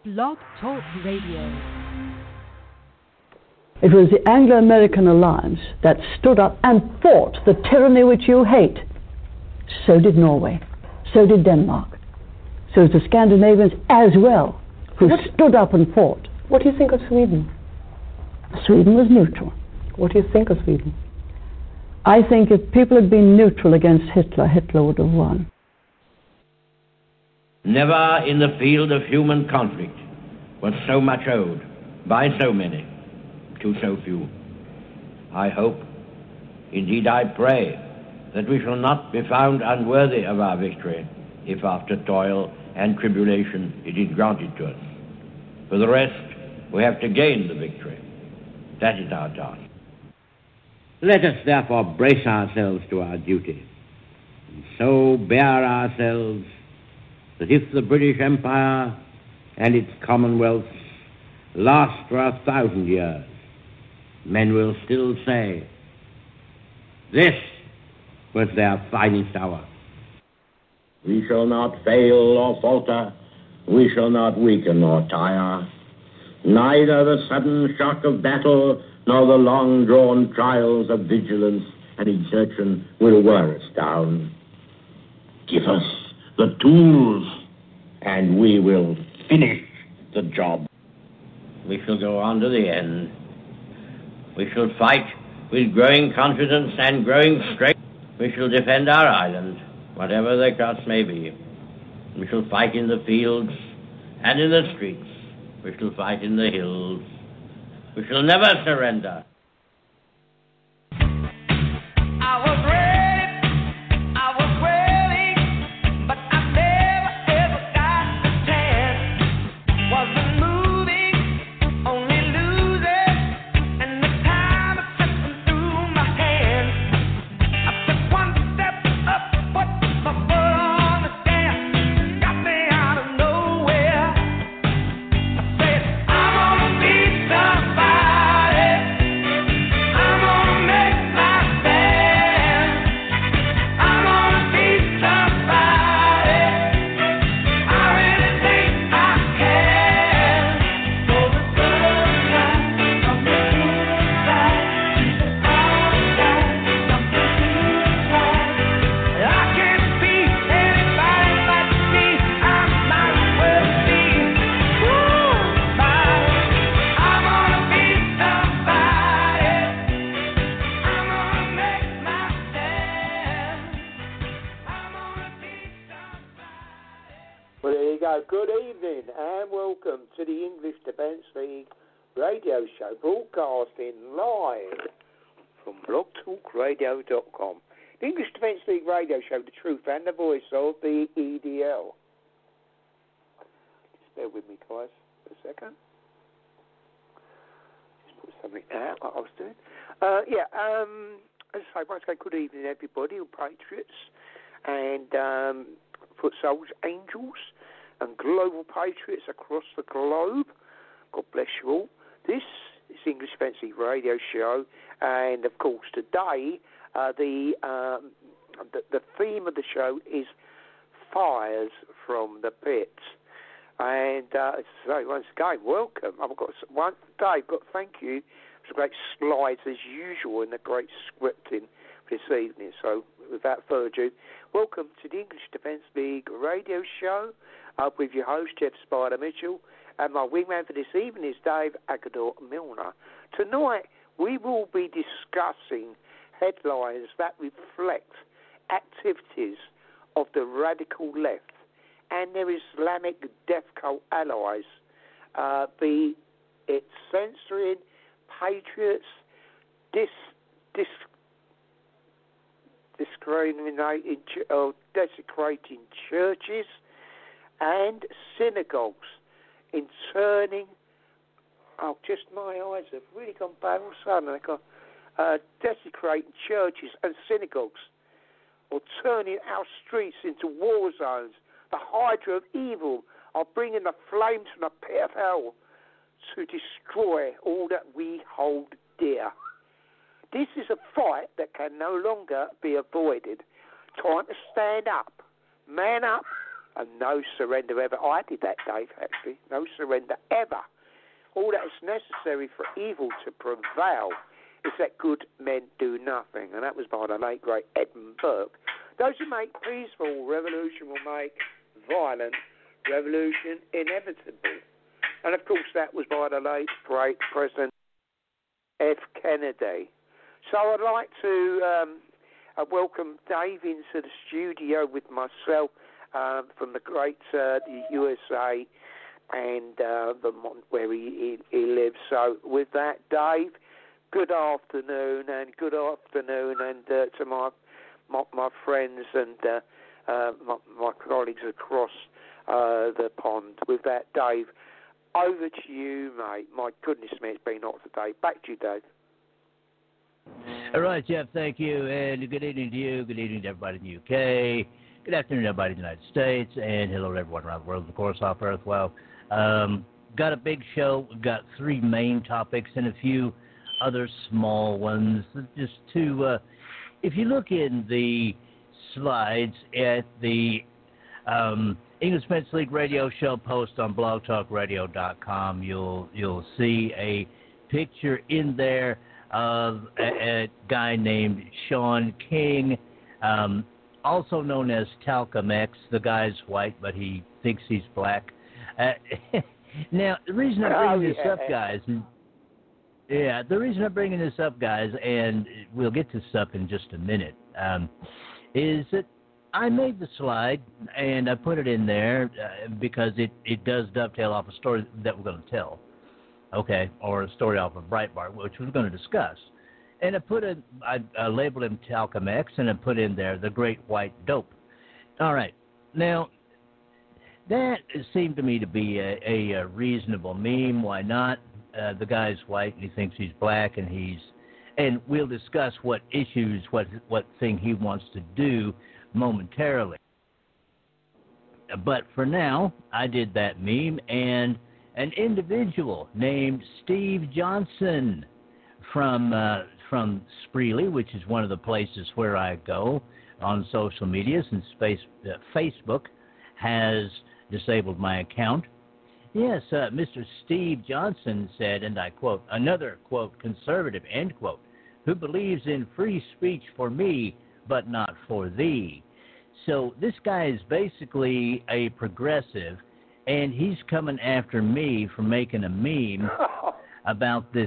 Blog Talk Radio. It was the Anglo-American alliance that stood up and fought the tyranny which you hate. So did Norway. So did Denmark. So did the Scandinavians as well, who stood up and fought. What do you think of Sweden? Sweden was neutral. What do you think of Sweden? I think if people had been neutral against Hitler, Hitler would have won. Never in the field of human conflict was so much owed by so many to so few. I hope, indeed I pray, that we shall not be found unworthy of our victory if after toil and tribulation it is granted to us. For the rest, we have to gain the victory. That is our task. Let us therefore brace ourselves to our duty, and so bear ourselves that if the British Empire and its commonwealths last for 1,000 years, men will still say, this was their finest hour. We shall not fail or falter, we shall not weaken or tire. Neither the sudden shock of battle nor the long-drawn trials of vigilance and exertion will wear us down. Give us the tools, and we will finish the job. We shall go on to the end. We shall fight with growing confidence and growing strength. We shall defend our island, whatever the cost may be. We shall fight in the fields and in the streets. We shall fight in the hills. We shall never surrender. Good evening and welcome to the English Defence League radio show, broadcasting live from blogtalkradio.com. The English Defence League radio show, the truth and the voice of the EDL. Just bear with me, guys, for a second. Just put something out like I was doing. As I say, once again, good evening, everybody, all patriots and foot soldiers, angels, and global patriots across the globe. God bless you all. This is English Defence League radio show, and of course today the theme of the show is fires from the pits. And so once again, welcome. I've got one day. I've got to thank you for great slides as usual and the great scripting this evening. So without further ado, welcome to the English Defence League radio show. With your host, Jeff Spider Mitchell, and my wingman for this evening is Dave Agador Milner. Tonight, we will be discussing headlines that reflect activities of the radical left and their Islamic death cult allies, be it censoring patriots, discriminating or desecrating churches and synagogues, in turning, just my eyes have really gone bad all of a sudden. They've got desecrating churches and synagogues, or turning our streets into war zones. The hydra of evil are bringing the flames from the pit of hell to destroy all that we hold dear. This is a fight that can no longer be avoided. Time to stand up, man up, and no surrender ever. I did that, Dave, actually. No surrender ever. All that is necessary for evil to prevail is that good men do nothing. And that was by the late, great Edmund Burke. Those who make peaceful revolution will make violent revolution inevitable. And, of course, that was by the late, great President F. Kennedy. So I'd like to welcome Dave into the studio with myself from the great the USA and Vermont, where he lives. So with that, Dave, good afternoon, and to my friends and my colleagues across the pond. With that, Dave, over to you, mate. My goodness me, it's been hot today. Back to you, Dave. All right, Jeff, thank you, and good evening to you. Good evening to everybody in the UK. Good afternoon to everybody in the United States, and hello to everyone around the world, of course, off Earth. Well, got a big show. We've got 3 main topics and a few other small ones. Just to, if you look in the slides at the English Men's League radio show post on blogtalkradio.com, you'll see a picture in there of a guy named Sean King, also known as Talcum X. The guy's white, but he thinks he's black. Now, the reason I'm bringing this up, guys, the reason I'm bringing this up, guys, and we'll get to this up in just a minute, is that I made the slide and I put it in there because it does dovetail off a story that we're going to tell. Okay, or a story off of Breitbart, which we're going to discuss. And I labeled him Talcum X, and I put in there the Great White Dope. All right, now that seemed to me to be a reasonable meme. Why not? The guy's white, and he thinks he's black, and we'll discuss what issues, what thing he wants to do momentarily. But for now, I did that meme, and an individual named Steve Johnson from Spreely, which is one of the places where I go on social media since Facebook has disabled my account. Yes, Mr. Steve Johnson said, and I quote, another, quote, conservative, end quote, who believes in free speech for me, but not for thee. So this guy is basically a progressive, and he's coming after me for making a meme about this.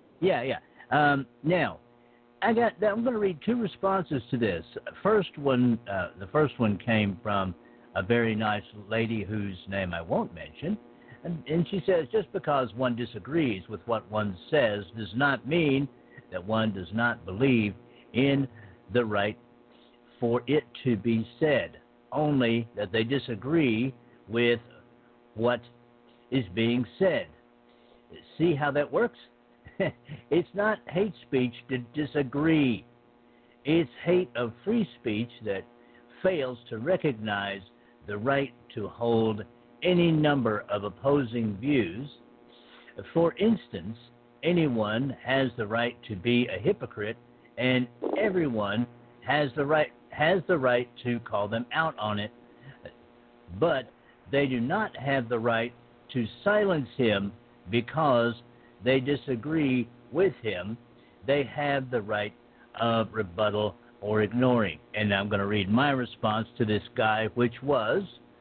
Now, I'm going to read 2 responses to this. The first one came from a very nice lady whose name I won't mention, and she says, just because one disagrees with what one says does not mean that one does not believe in the right for it to be said, only that they disagree with what is being said. See how that works? It's not hate speech to disagree. It's hate of free speech that fails to recognize the right to hold any number of opposing views. For instance, anyone has the right to be a hypocrite, and everyone has the right to call them out on it, but they do not have the right to silence him because they disagree with him. They have the right of rebuttal or ignoring. And I'm going to read my response to this guy, which was,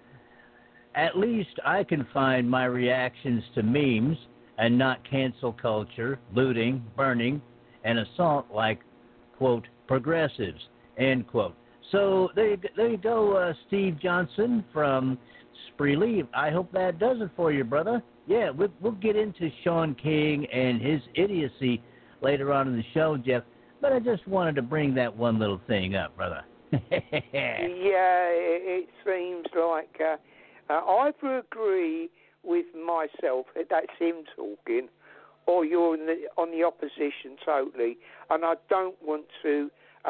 at least I can find my reactions to memes and not cancel culture, looting, burning, and assault like, quote, progressives, end quote. So there you go, Steve Johnson from Spreely. I hope that does it for you, brother. Yeah, we'll get into Sean King and his idiocy later on in the show, Jeff, but I just wanted to bring that one little thing up, brother. Yeah, it seems like I either agree with myself, that's him talking, or you're on the opposition totally, and I don't want to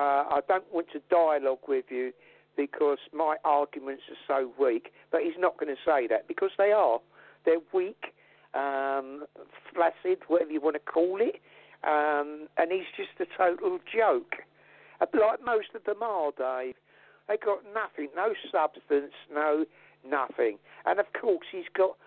dialogue with you because my arguments are so weak. But he's not going to say that because they are. They're weak, flaccid, whatever you want to call it, and he's just a total joke. Like most of them are, Dave. They got nothing, no substance, no Nothing. And of course he's got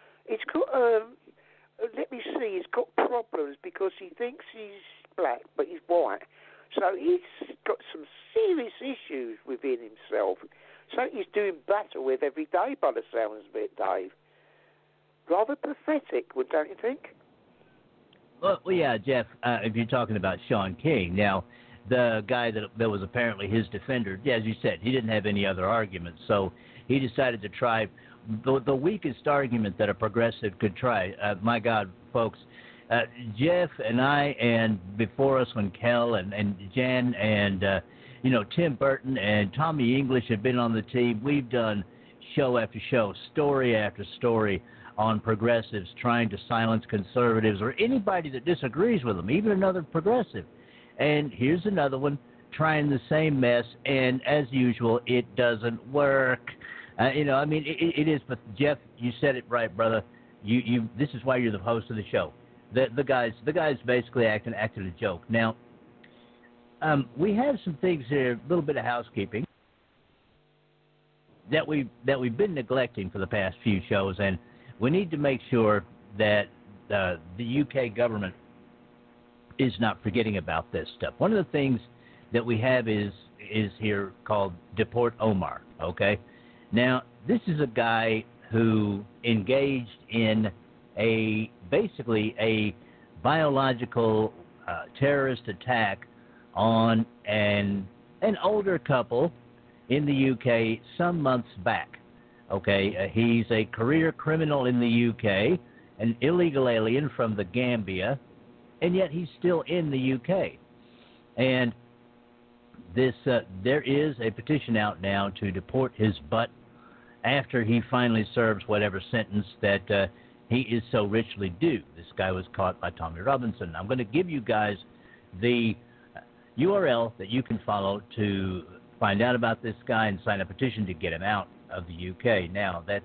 let me see, he's got problems because he thinks he's black but he's white. So he's got some serious issues within himself. So he's doing battle with every day by the sounds of it, Dave. Rather pathetic, don't you think? Well, yeah, Jeff, if you're talking about Sean King. Now, the guy that was apparently his defender, yeah, as you said, he didn't have any other arguments. So he decided to try the weakest argument that a progressive could try. My God, folks, Jeff and I, and before us when Kel and Jan and, Tim Burton and Tommy English have been on the team, we've done show after show, story after story on progressives trying to silence conservatives or anybody that disagrees with them, even another progressive. And here's another one trying the same mess, and as usual, it doesn't work. It is. But Jeff, you said it right, brother. You. This is why you're the host of the show. The guy's basically acting a joke. Now, we have some things here, a little bit of housekeeping that we've been neglecting for the past few shows, and we need to make sure that the UK government is not forgetting about this stuff. One of the things that we have is here called Deport Omar, okay? Now, this is a guy who engaged in basically a biological terrorist attack on an older couple in the UK some months back, okay? He's a career criminal in the UK, an illegal alien from the Gambia, and yet he's still in the UK. And this there is a petition out now to deport his butt after he finally serves whatever sentence that he is so richly due. This guy was caught by Tommy Robinson. I'm going to give you guys the URL that you can follow to find out about this guy and sign a petition to get him out of the UK. Now, that's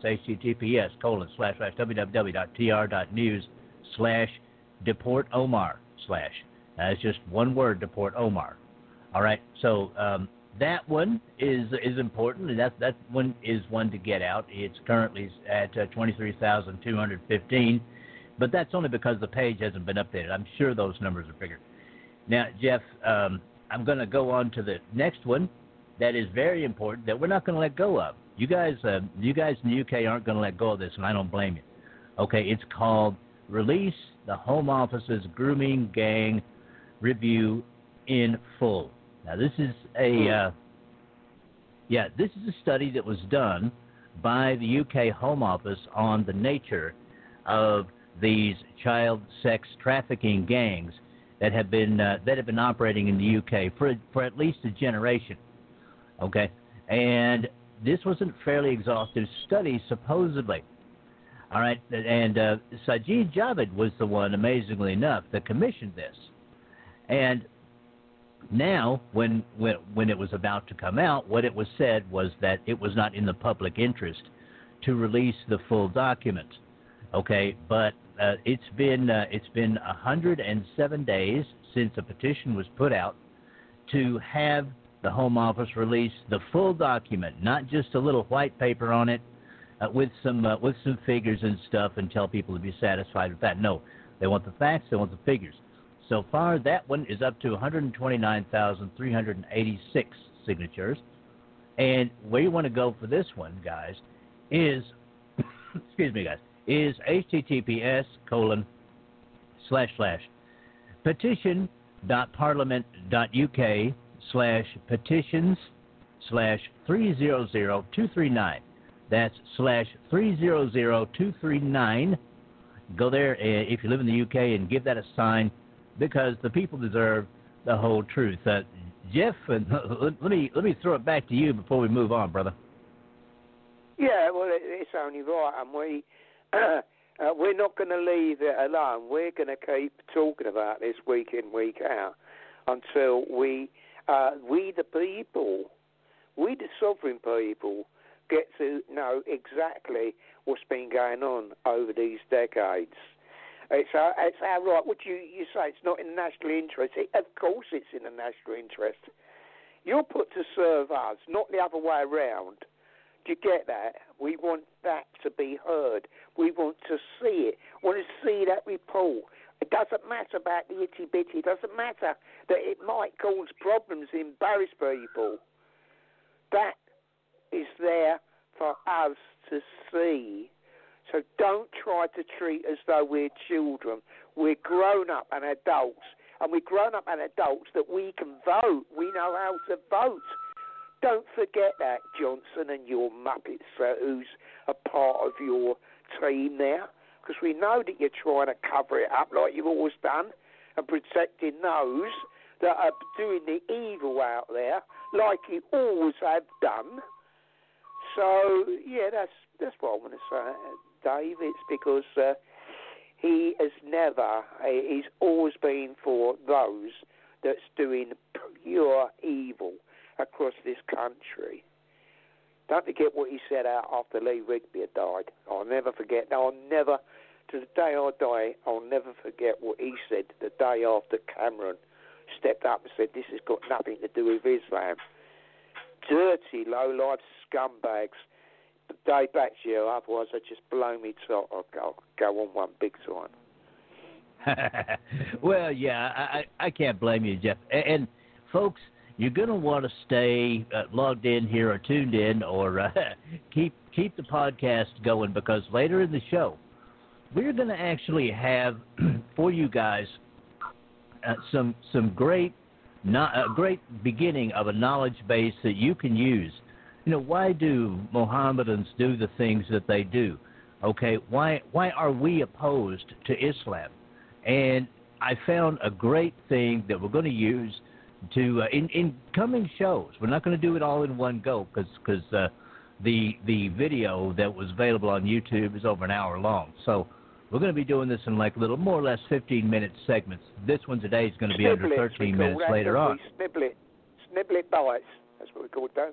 https://www.tr.news/Deport Omar / That's just one word, Deport Omar. All right, so that one is important, and that one is one to get out. It's currently at 23,215, but that's only because the page hasn't been updated. I'm sure those numbers are bigger. Now, Jeff, I'm going to go on to the next one that is very important that we're not going to let go of. You guys in the UK aren't going to let go of this, and I don't blame you. Okay, it's called Release the Home Office's Grooming Gang Review in Full. Now, this is a study that was done by the UK Home Office on the nature of these child sex trafficking gangs that have been operating in the UK for at least a generation. Okay, and this was a fairly exhaustive study, supposedly. All right, and Sajid Javid was the one, amazingly enough, that commissioned this. And now, when it was about to come out, what it was said was that it was not in the public interest to release the full document. Okay, but it's been 107 days since a petition was put out to have the Home Office release the full document, not just a little white paper on it with some figures and stuff, and tell people to be satisfied with that. No, they want the facts, they want the figures. So far, that one is up to 129,386 signatures. And where you want to go for this one, guys, is, is https://petitions.parliament.uk/petitions/300239. That's /300239. Go there if you live in the UK and give that a sign, because the people deserve the whole truth. Jeff, let me throw it back to you before we move on, brother. Yeah, well, it's only right, and we're not going to leave it alone. We're going to keep talking about this week in, week out, until we the people, we the sovereign people, get to know exactly what's been going on over these decades. It's our right. Would you say it's not in the national interest? Of course it's in the national interest. You're put to serve us, not the other way around, Do you get that? We want that to be heard. We want to see it. We want to see that report. It doesn't matter about the itty bitty. It doesn't matter that it might cause problems, embarrass people. That is there for us to see. So don't try to treat us though we're children. We're grown up and adults. And we're grown up and adults that we can vote. We know how to vote. Don't forget that, Johnson and your Muppets, who's a part of your team there. Because we know that you're trying to cover it up like you've always done and protecting those that are doing the evil out there like you always have done. So, yeah, that's what I want to say, Dave. It's because he has he's always been for those that's doing pure evil across this country. Don't forget what he said out after Lee Rigby had died. I'll never forget. To the day I die, I'll never forget what he said the day after Cameron stepped up and said, this has got nothing to do with Islam. Dirty, low-life scumbags. But Dave, back to you. Otherwise, I just blow me top. I'll go on one big time. Well, yeah, I can't blame you, Jeff. And folks, you're going to want to stay logged in here or tuned in or keep the podcast going, because later in the show, we're going to actually have for you guys some great beginning of a knowledge base that you can use. You know, why do Mohammedans do the things that they do? Okay, why are we opposed to Islam? And I found a great thing that we're going to use to in coming shows. We're not going to do it all in one go because the video that was available on YouTube is over an hour long. So we're going to be doing this in like little more or less 15-minute segments. This one today is going to be under 13 minutes later on. Sniblet bites. That's what we call it, though.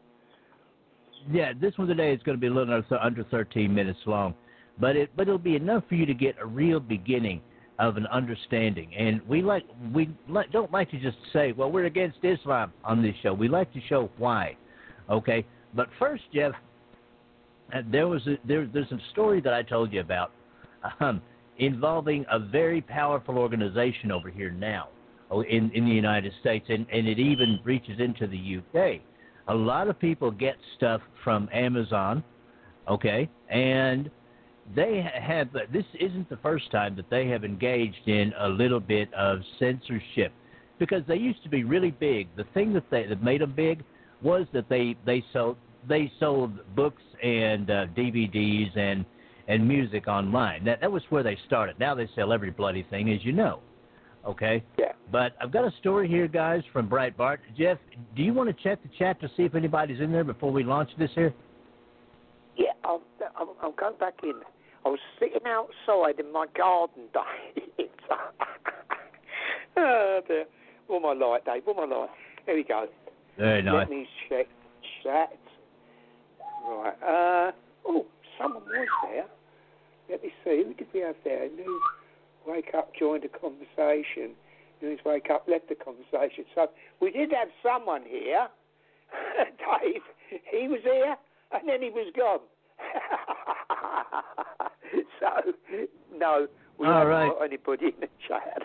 Yeah, this one today is going to be a little under 13 minutes long, but it'll be enough for you to get a real beginning of an understanding. And we don't like to just say, well, we're against Islam on this show. We like to show why. Okay, but first, Jeff, there's a story that I told you about involving a very powerful organization over here now in the United States, and it even reaches into the UK. A lot of people get stuff from Amazon, okay, and they have, this isn't the first time that they have engaged in a little bit of censorship, because they used to be really big. The thing that made them big was that they sold books and DVDs and music online. That was where they started. Now they sell every bloody thing, as you know. Okay? Yeah. But I've got a story here, guys, from Breitbart. Jeff, do you want to check the chat to see if anybody's in there before we launch this here? Yeah, I'll go back in. I was sitting outside in my garden, Dave. Oh, dear. What am I like, Dave? What am I like? Here we go. Very nice. Let me check chat. Right. Someone was there. Let me see. Who did we have there? News, wake up, joined the conversation. News, wake up, left the conversation. So we did have someone here. Dave, he was here, and then he was gone. So, no, we haven't got anybody in the chat.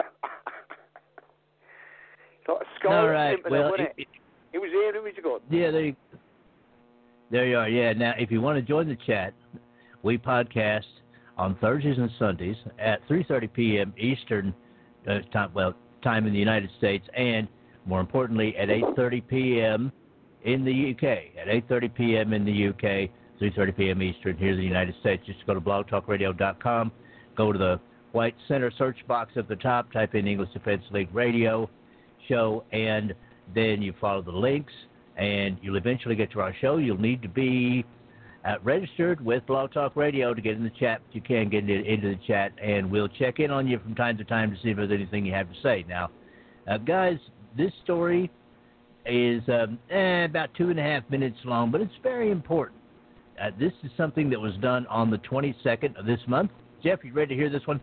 Like a scholar, all right. Well, wasn't it? He was here and he was gone. Yeah, there you are. Yeah, now, if you want to join the chat, we podcast on Thursdays and Sundays at 3:30 p.m. Eastern time in the United States, and more importantly, at 8:30 p.m. in the UK. At 8:30 p.m. in the UK, 3:30 p.m. Eastern here in the United States. Just go to blogtalkradio.com, go to the white center search box at the top, type in English Defense League Radio show, and then you follow the links, and you'll eventually get to our show. You'll need to be registered with Blog Talk Radio to get in the chat. But you can get into the chat, and we'll check in on you from time to time to see if there's anything you have to say. Now, guys, this story is about 2.5 minutes long, but it's very important. This is something that was done on the 22nd of this month. Jeff, you ready to hear this one?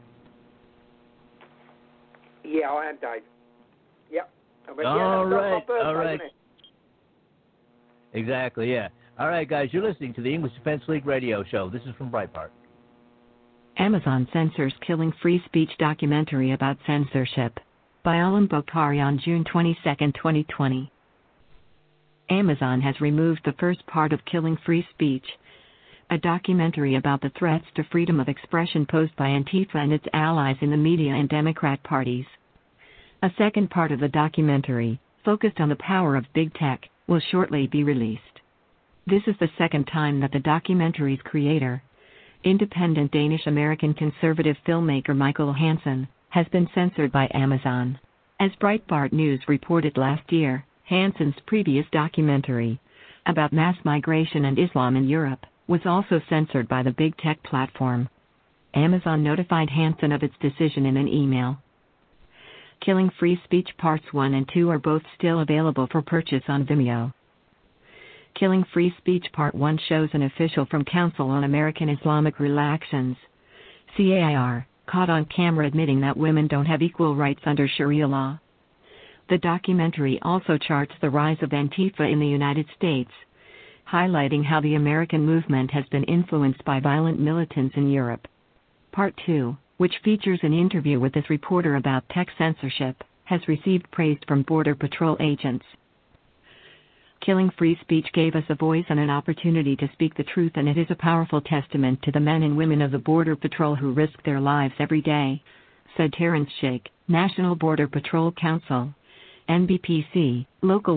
Yeah, I am, Dave. Yep. All right. Exactly, yeah. All right, guys, you're listening to the English Defense League radio show. This is from Breitbart. Amazon censors Killing Free Speech documentary about censorship by Alam Bokhari on June 22, 2020. Amazon has removed the first part of Killing Free Speech, a documentary about the threats to freedom of expression posed by Antifa and its allies in the media and Democrat parties. A second part of the documentary, focused on the power of big tech, will shortly be released. This is the second time that the documentary's creator, independent Danish-American conservative filmmaker Michael Hansen, has been censored by Amazon. As Breitbart News reported last year, Hansen's previous documentary, about mass migration and Islam in Europe, was also censored by the big tech platform. Amazon notified Hansen of its decision in an email. Killing Free Speech Parts 1 and 2 are both still available for purchase on Vimeo. Killing Free Speech Part 1 shows an official from Council on American Islamic Relations, CAIR, caught on camera admitting that women don't have equal rights under Sharia law. The documentary also charts the rise of Antifa in the United States, highlighting how the American movement has been influenced by violent militants in Europe. Part 2, which features an interview with this reporter about tech censorship, has received praise from Border Patrol agents. Killing Free Speech gave us a voice and an opportunity to speak the truth, and it is a powerful testament to the men and women of the Border Patrol who risk their lives every day, said Terrence Shake, National Border Patrol Council, NBPC, Local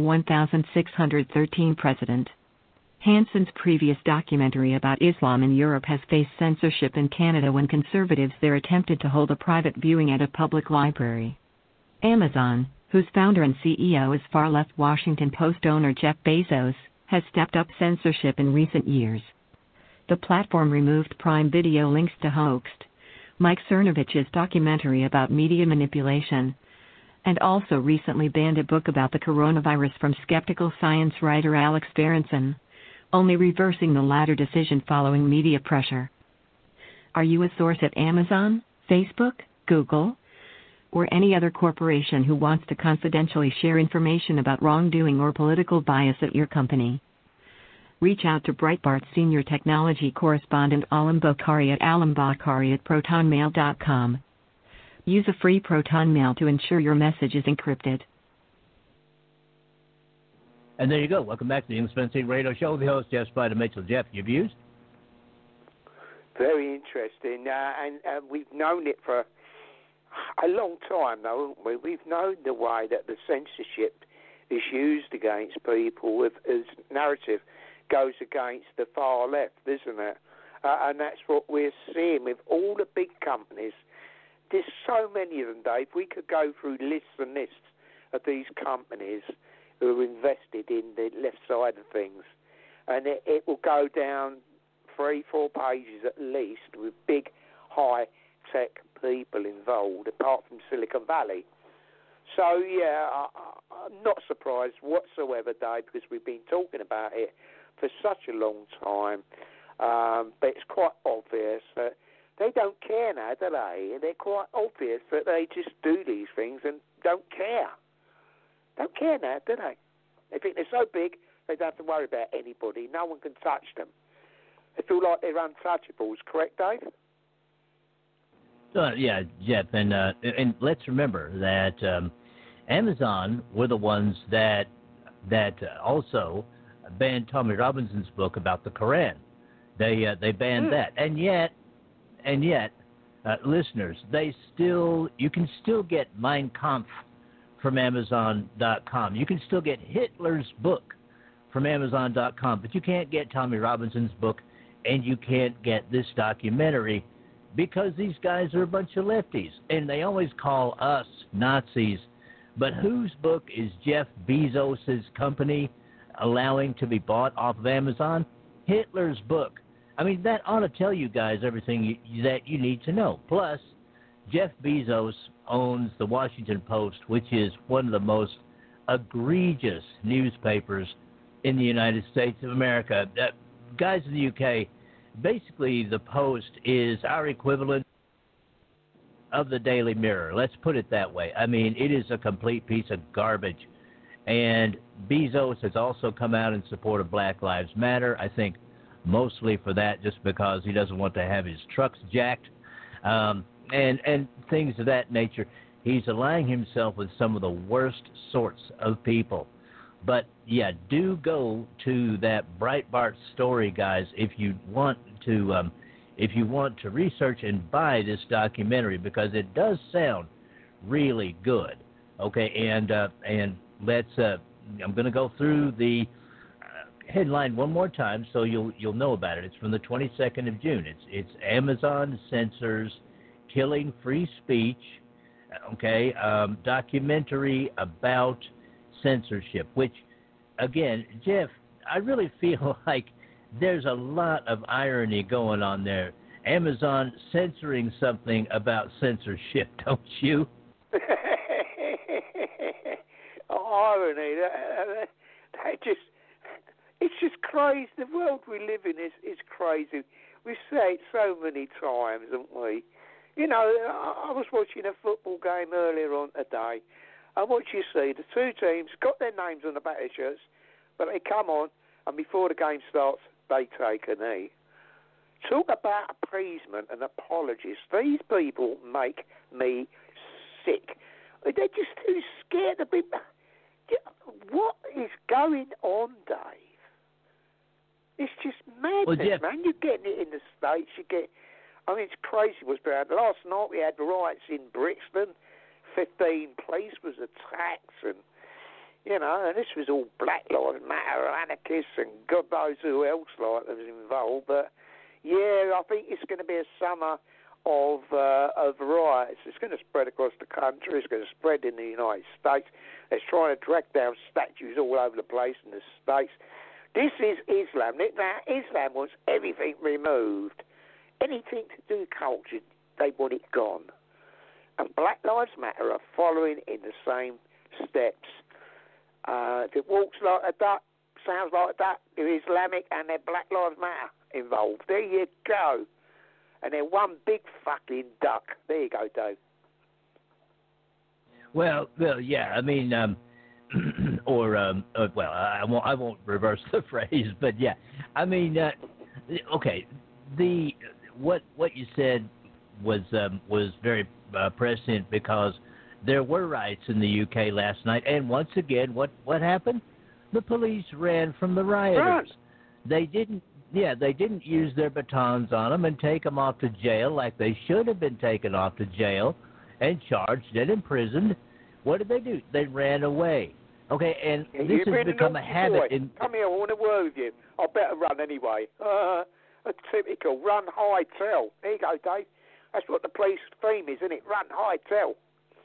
1613 President. Hansen's previous documentary about Islam in Europe has faced censorship in Canada when conservatives there attempted to hold a private viewing at a public library. Amazon, whose founder and CEO is far-left Washington Post owner Jeff Bezos, has stepped up censorship in recent years. The platform removed Prime Video links to Hoaxed, Mike Cernovich's documentary about media manipulation, and also recently banned a book about the coronavirus from skeptical science writer Alex Berenson, only reversing the latter decision following media pressure. Are you a source at Amazon, Facebook, Google, or any other corporation who wants to confidentially share information about wrongdoing or political bias at your company? Reach out to Breitbart's senior technology correspondent Alam Bokhari at alambokhari@protonmail.com. Use a free Proton Mail to ensure your message is encrypted. And there you go. Welcome back to the English Defense League radio show. The host, Jeff Spider Mitchell. Jeff, your views? Very interesting. And we've known it for a long time, though, haven't we? We've known the way that the censorship is used against people as narrative goes against the far left, isn't it? And that's what we're seeing with all the big companies. There's so many of them, Dave. We could go through lists and lists of these companies who are invested in the left side of things. And it will go down 3-4 pages at least with big, high-tech people involved, apart from Silicon Valley. So, yeah, I'm not surprised whatsoever, Dave, because we've been talking about it for such a long time. But it's quite obvious that they don't care now, do they? They're quite obvious that they just do these things and don't care. Don't care now, do they? They think they're so big, they don't have to worry about anybody. No one can touch them. They feel like they're untouchables, correct, Dave? Yeah, Jeff, and let's remember that Amazon were the ones that also banned Tommy Robinson's book about the Quran. They banned that, and yet, listeners, you can still get Mein Kampf from Amazon.com. You can still get Hitler's book from Amazon.com, but you can't get Tommy Robinson's book, and you can't get this documentary because these guys are a bunch of lefties, and they always call us Nazis. But whose book is Jeff Bezos' company allowing to be bought off of Amazon? Hitler's book. I mean, that ought to tell you guys everything that you need to know. Plus, Jeff Bezos owns the Washington Post, which is one of the most egregious newspapers in the United States of America. Guys in the UK, basically the Post is our equivalent of the Daily Mirror. Let's put it that way. I mean, it is a complete piece of garbage. And Bezos has also come out in support of Black Lives Matter, I think mostly for that, just because he doesn't want to have his trucks jacked, and things of that nature. He's aligning himself with some of the worst sorts of people. But, yeah, do go to that Breitbart story, guys, if you want to research and buy this documentary, because it does sound really good. Okay, and let's. I'm going to go through the headline one more time, so you'll know about it. It's from the 22nd of June. It's Amazon censors killing free speech. Okay, documentary about censorship. Which, again, Jeff, I really feel like there's a lot of irony going on there. Amazon censoring something about censorship, don't you? Irony. It's just crazy. The world we live in is crazy. We've said it so many times, haven't we? You know, I was watching a football game earlier on today, and what you see, the two teams got their names on the back of their shirts, but they come on, and before the game starts, they take a knee. Talk about appeasement and apologies. These people make me sick. They're just too scared to be... What is going on, Dave? It's just madness, well, Jeff, man. You're getting it in the States. It's crazy what's going on. Last night we had riots in Brixton. 15 police was attacked, and this was all Black Lives Matter anarchists and God knows who else was involved. But yeah, I think it's going to be a summer of riots. It's going to spread across the country. It's going to spread in the United States. They're trying to drag down statues all over the place in the States. This is Islam. Now, Islam wants everything removed. Anything to do with culture, they want it gone. And Black Lives Matter are following in the same steps. If it walks like a duck, sounds like a duck, they're Islamic and they're Black Lives Matter involved. There you go. And they're one big fucking duck. There you go, Dave. Well, yeah. I mean, I won't reverse the phrase, but yeah. I mean, okay. What you said was very prescient, because there were riots in the UK last night, and once again, what happened? The police ran from the rioters. They didn't use their batons on them and take them off to jail like they should have been taken off to jail and charged and imprisoned. What did they do? They ran away. Okay, and this has become a habit. Come here, I want to word with you. I better run anyway. A typical run, hide, tell. There you go, Dave. That's what the police theme is, isn't it? Run, hide, tell.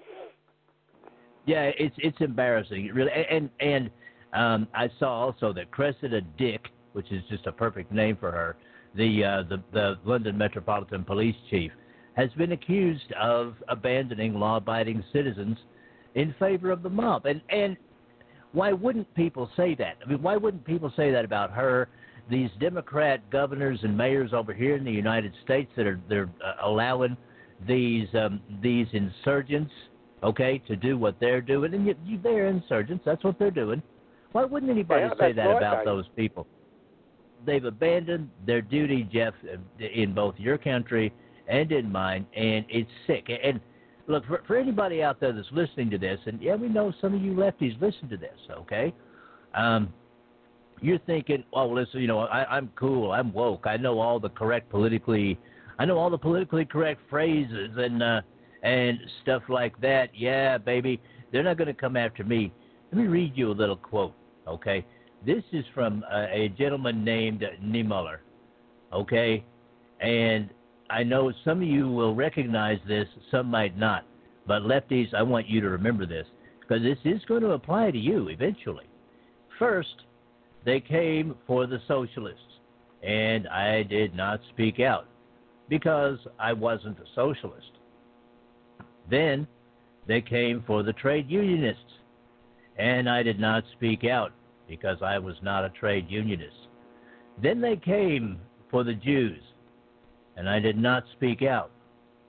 Yeah, it's embarrassing, really. And I saw also that Cressida Dick, which is just a perfect name for her, the London Metropolitan Police Chief, has been accused of abandoning law-abiding citizens in favor of the mob. And why wouldn't people say that? I mean, why wouldn't people say that about her? These Democrat governors and mayors over here in the United States they're allowing these insurgents, okay, to do what they're doing, and they're insurgents. That's what they're doing. Why wouldn't anybody say that about those people? They've abandoned their duty, Jeff, in both your country and in mine, and it's sick. And look, for anybody out there that's listening to this, and yeah, we know some of you lefties listen to this, okay? You're thinking, oh, listen, I'm cool, I'm woke, I know all the politically correct phrases and stuff like that. Yeah, baby, they're not going to come after me. Let me read you a little quote, okay? This is from a gentleman named Niemöller, okay? And I know some of you will recognize this, some might not. But lefties, I want you to remember this, because this is going to apply to you eventually. First, they came for the socialists, and I did not speak out because I wasn't a socialist. Then they came for the trade unionists, and I did not speak out because I was not a trade unionist. Then they came for the Jews, and I did not speak out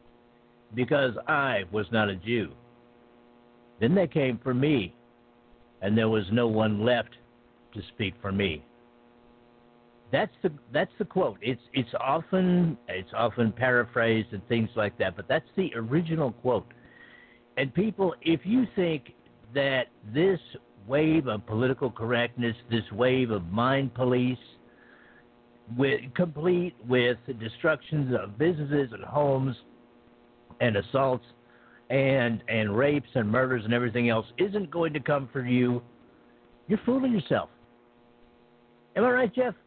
because I was not a Jew. Then they came for me, and there was no one left to speak for me. That's the quote. It's often paraphrased and things like that, but that's the original quote. And people, if you think that this wave of political correctness, this wave of mind police, complete with destructions of businesses and homes and assaults and rapes and murders and everything else, isn't going to come for you, you're fooling yourself. Am I right, Jeff?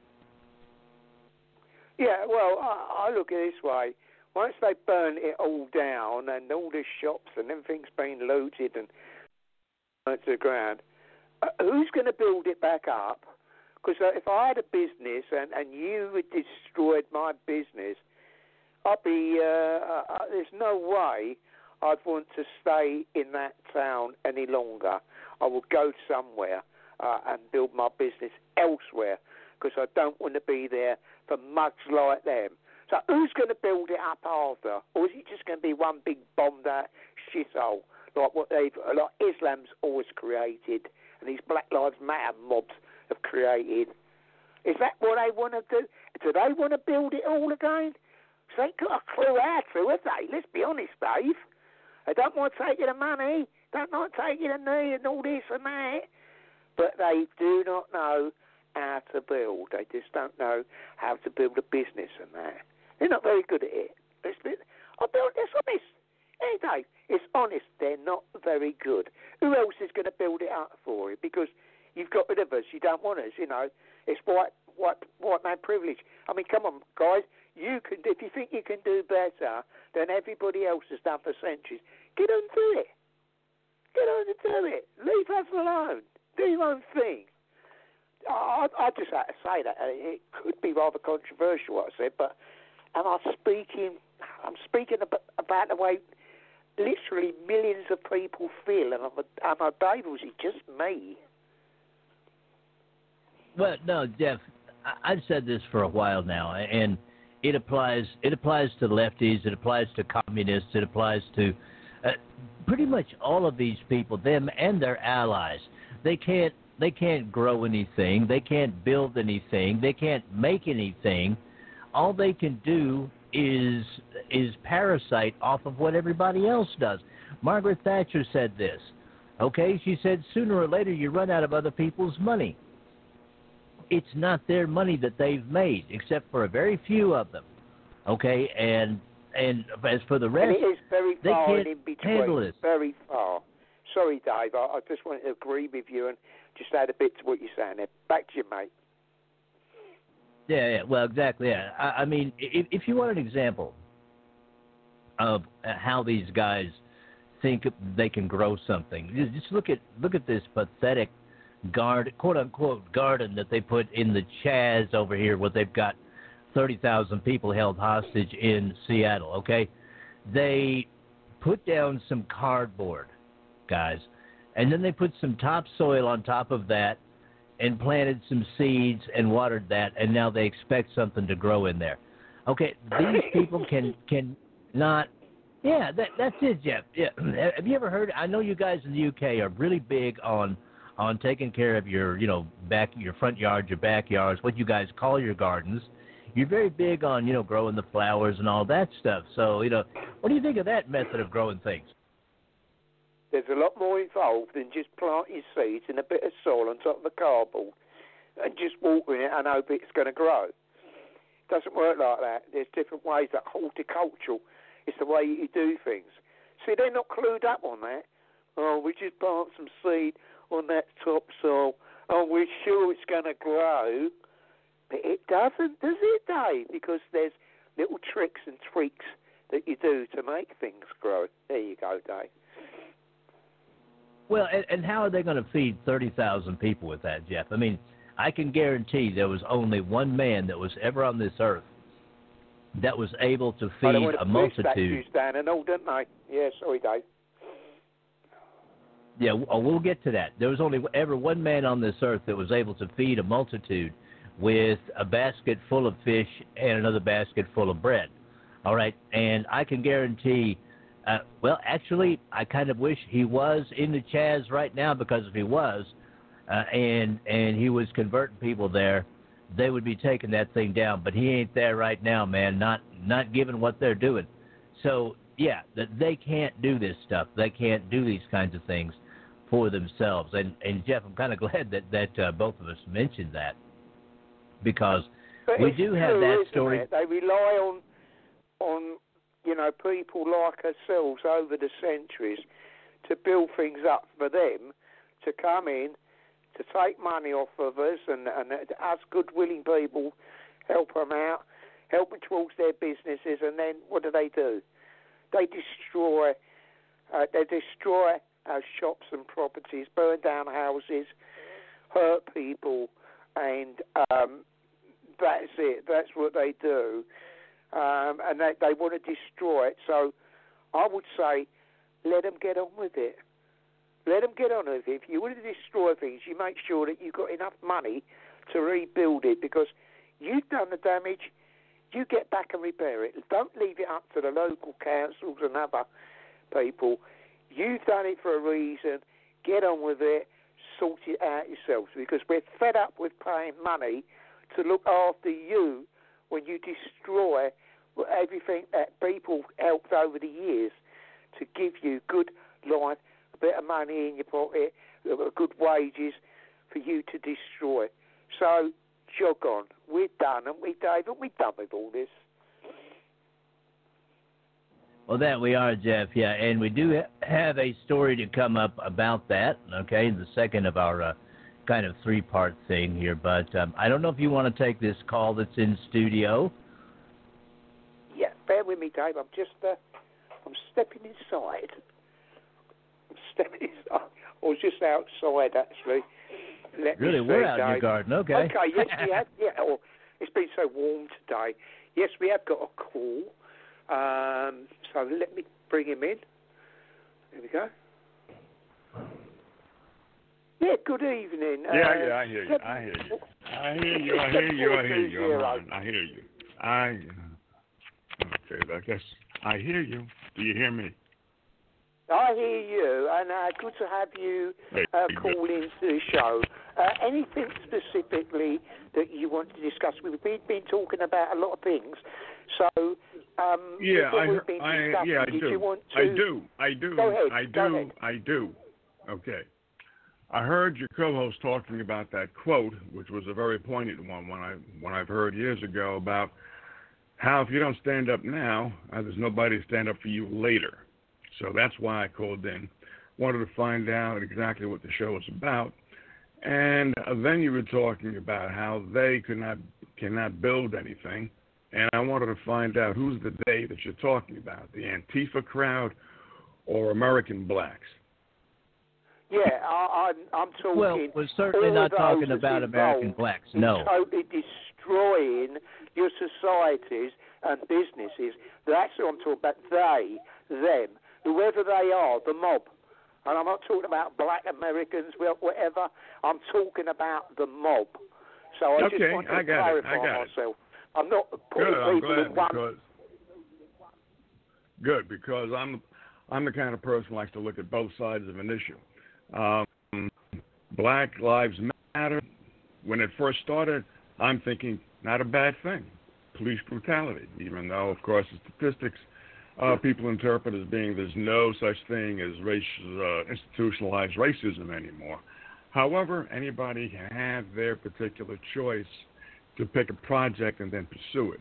Yeah, well, I look at it this way. Once they burn it all down and all the shops and everything's been looted and burnt to the ground, who's going to build it back up? Because if I had a business and you had destroyed my business, I'd be, there's no way I'd want to stay in that town any longer. I would go somewhere and build my business elsewhere because I don't want to be there for mugs like them. So who's going to build it up after? Or is it just going to be one big bombed out shithole like Islam's always created and these Black Lives Matter mobs have created? Is that what they want to do? Do they want to build it all again? So they ain't got a clue how to, have they? Let's be honest, Dave. They don't want to take you the money, don't want to take you the knee and all this and that, but they do not know how to build. They just don't know how to build a business and that. They're not very good at it. It's honest. Hey, Dave, it's honest. They're not very good. Who else is going to build it up for you? Because you've got rid of us. You don't want us, you know. It's white man privilege. I mean, come on, guys. You can, if you think you can do better than everybody else has done for centuries, get on to it. Get on and do it. Leave us alone. Do your own thing. I just had to say that. It could be rather controversial what I said, but I'm speaking about the way literally millions of people feel, and Dave, was it just me? Well, no, Jeff, I've said this for a while now, and it applies to lefties, it applies to communists, it applies to pretty much all of these people, them and their allies. They can't grow anything, they can't build anything, they can't make anything. All they can do is parasite off of what everybody else does. Margaret Thatcher said this. Okay, she said sooner or later you run out of other people's money. It's not their money that they've made, except for a very few of them. Okay, and as for the rest, and it is very they far can't in between. handle it. Very far. Sorry, Dave. I just wanted to agree with you and just add a bit to what you're saying there. Back to you, mate. Yeah, well, exactly. Yeah. I mean, if you want an example of how these guys think they can grow something, just look at this pathetic quote unquote garden that they put in the Chaz over here, where they've got 30,000 people held hostage in Seattle. Okay, they put down some cardboard, guys, and then they put some topsoil on top of that and planted some seeds and watered that, and now they expect something to grow in there. Okay, these people can not. Yeah, that's it, Jeff. Yeah. Have you ever heard? I know you guys in the UK are really big on taking care of your, your front yards, your backyards, what you guys call your gardens. You're very big on, growing the flowers and all that stuff. So, what do you think of that method of growing things? There's a lot more involved than just planting seeds in a bit of soil on top of the cardboard and just watering it and hope it's going to grow. It doesn't work like that. There's different ways. That horticultural is the way you do things. See, they're not clued up on that. Oh, we just plant some seed on that topsoil. Oh, we're sure it's going to grow. But it doesn't, does it, Dave? Because there's little tricks and tweaks that you do to make things grow. There you go, Dave. Well, and how are they going to feed 30,000 people with that, Jeff? I mean, I can guarantee there was only one man that was ever on this earth that was able to feed a multitude. Down and all, didn't they? Yeah, sorry, Dave. Yeah, we'll get to that. There was only ever one man on this earth that was able to feed a multitude with a basket full of fish and another basket full of bread. All right, and I can guarantee, well, actually, I kind of wish he was in the Chaz right now, because if he was, and he was converting people there, they would be taking that thing down. But he ain't there right now, man. Not given what they're doing. So yeah, they can't do this stuff. They can't do these kinds of things for themselves. And Jeff, I'm kind of glad that both of us mentioned that, because we do have that story. They rely on people like ourselves over the centuries to build things up for them, to come in, to take money off of us, and us good willing people help them out, help them towards their businesses, and then what do? They destroy our shops and properties, burn down houses, hurt people, and that's it. That's what they do, and they want to destroy it. So I would say, let them get on with it. Let them get on with it. If you want to destroy things, you make sure that you've got enough money to rebuild it, because you've done the damage. You get back and repair it. Don't leave it up to the local councils and other people. You've done it for a reason. Get on with it. Sort it out yourselves, because we're fed up with paying money to look after you when you destroy everything that people helped over the years to give you good life, a bit of money in your pocket, good wages for you to destroy. So, jog on. We're done, aren't we, Dave? Aren't we done with all this? Well, that we are, Jeff, yeah. And we do have a story to come up about that, okay, the second of our kind of three-part thing here. But I don't know if you want to take this call that's in studio. Yeah, bear with me, Dave. I'm stepping inside. I was just outside, actually. Really, we're out in your garden, okay. Okay, yes, we have. Yeah, oh, it's been so warm today. Yes, we have got a call. So let me bring him in. There we go. Yeah, good evening. Yeah, I hear you. Okay, I guess I hear you. Do you hear me? I hear you, and good to have you call into the show. Anything specifically that you want to discuss? We've been talking about a lot of things, so yeah, I do. You want to... I do. Go ahead. I do. Okay. I heard your co-host talking about that quote, which was a very poignant one I've heard years ago, about how if you don't stand up now, there's nobody to stand up for you later. So that's why I called in. Wanted to find out exactly what the show was about. And then you were talking about how they cannot build anything. And I wanted to find out who's the they that you're talking about, the Antifa crowd or American blacks? Yeah, I'm talking... Well, we're certainly not talking about American blacks, no. Totally destroying your societies and businesses. That's what I'm talking about. They, them, whoever they are, the mob. And I'm not talking about black Americans, whatever. I'm talking about the mob. So I just want to clarify myself. I'm not putting people in one... Good, because I'm the kind of person who likes to look at both sides of an issue. Black Lives Matter, when it first started, I'm thinking, not a bad thing. Police brutality, even though, of course, the statistics people interpret as being there's no such thing as institutionalized racism anymore. However, anybody can have their particular choice to pick a project and then pursue it.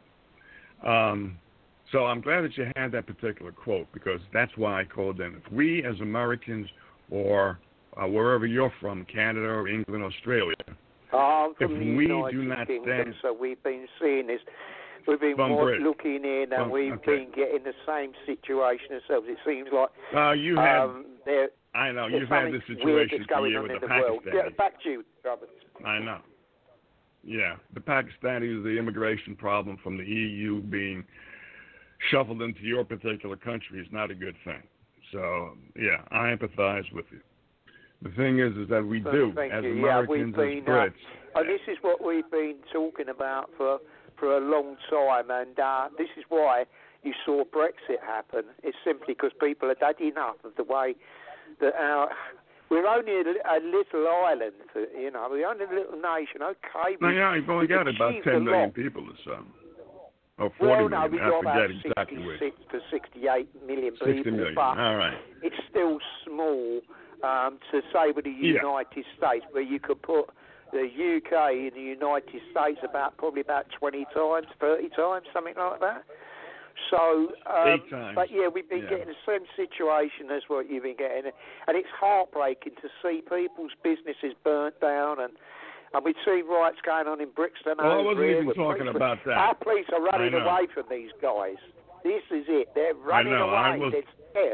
So I'm glad that you had that particular quote, because that's why I called in. If we as Americans, or wherever you're from, Canada or England, Australia, if we do not stand... So we've been seeing this. We've been looking in, and we've been getting the same situation ourselves. It seems like you've had this situation for a year with the Pakistanis. Yeah, back to you, Robert. I know. Yeah, the Pakistanis, the immigration problem from the EU being shuffled into your particular country is not a good thing. So, yeah, I empathize with you. The thing is that we do, as Americans, as Brits. And this is what we've been talking about for a long time, and this is why you saw Brexit happen. It's simply because people had had enough of the way that We're only a little island, we're only a little nation, okay. No, yeah, you've only got about 10 million people or so. Or 40 million, I forget exactly which. 66 to 68 million people. 60 million, but all right. It's still small to say with the United States, where you could put the UK in the United States probably about 20 times, 30 times, something like that. So, 8 times. But yeah, we've been getting the same situation as what you've been getting, and it's heartbreaking to see people's businesses burnt down, and we've seen riots going on in Brixton. Well, I wasn't even talking about that. Our police are running away from these guys. This is it. They're running away. They're scared.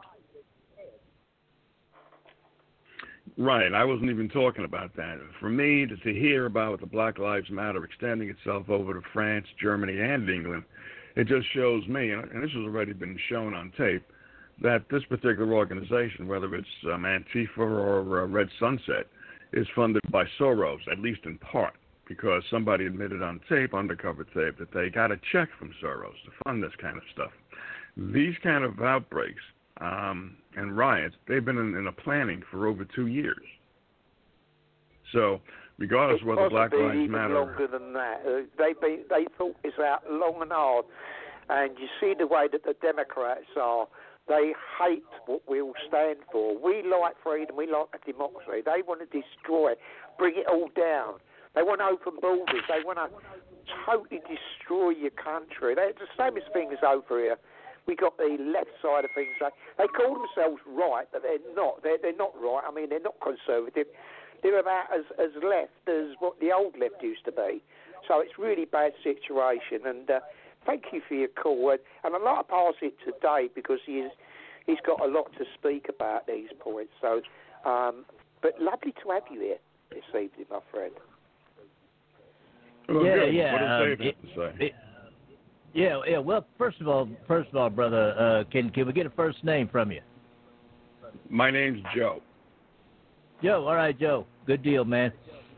Right, I wasn't even talking about that. For me, to hear about the Black Lives Matter extending itself over to France, Germany, and England, it just shows me, and this has already been shown on tape, that this particular organization, whether it's Antifa or Red Sunset, is funded by Soros, at least in part, because somebody admitted on tape, undercover tape, that they got a check from Soros to fund this kind of stuff. These kind of outbreaks and riots, they've been in a planning for over 2 years. So, regardless of whether Black Lives Matter... longer than that. They thought this out long and hard. And you see the way that the Democrats are. They hate what we all stand for. We like freedom. We like a democracy. They want to destroy, bring it all down. They want open borders. They want to totally destroy your country. They're the same as things over here. We got the left side of things. They call themselves right, but they're not. They're not right. I mean, they're not conservative. They're about as left as what the old left used to be. So it's really bad situation. And thank you for your call. And I'd like to pass it to Dave because he's got a lot to speak about these points. So, but lovely to have you here this evening, my friend. Well, yeah. What does Dave have to say? Yeah. Well, first of all, brother, can we get a first name from you? My name's Joe. Joe, all right, Joe. Good deal, man.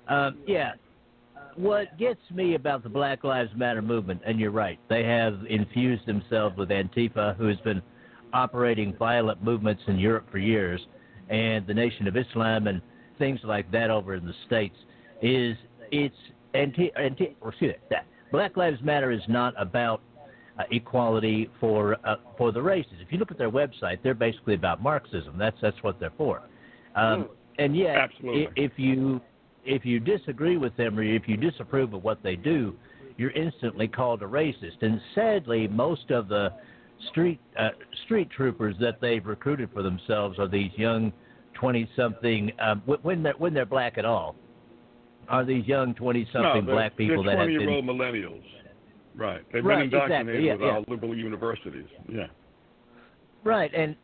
What gets me about the Black Lives Matter movement, and you're right, they have infused themselves with Antifa, who has been operating violent movements in Europe for years, and the Nation of Islam and things like that over in the States, Black Lives Matter is not about equality for the races. If you look at their website, they're basically about Marxism. That's what they're for. And yet, absolutely. if you disagree with them or if you disapprove of what they do, you're instantly called a racist. And sadly, most of the street troopers that they've recruited for themselves are these young 20-something, when they're black at all, are these young 20-something black people that have been... 20-year-old millennials. Right. They've been indoctrinated with our liberal universities. Yeah. Right, and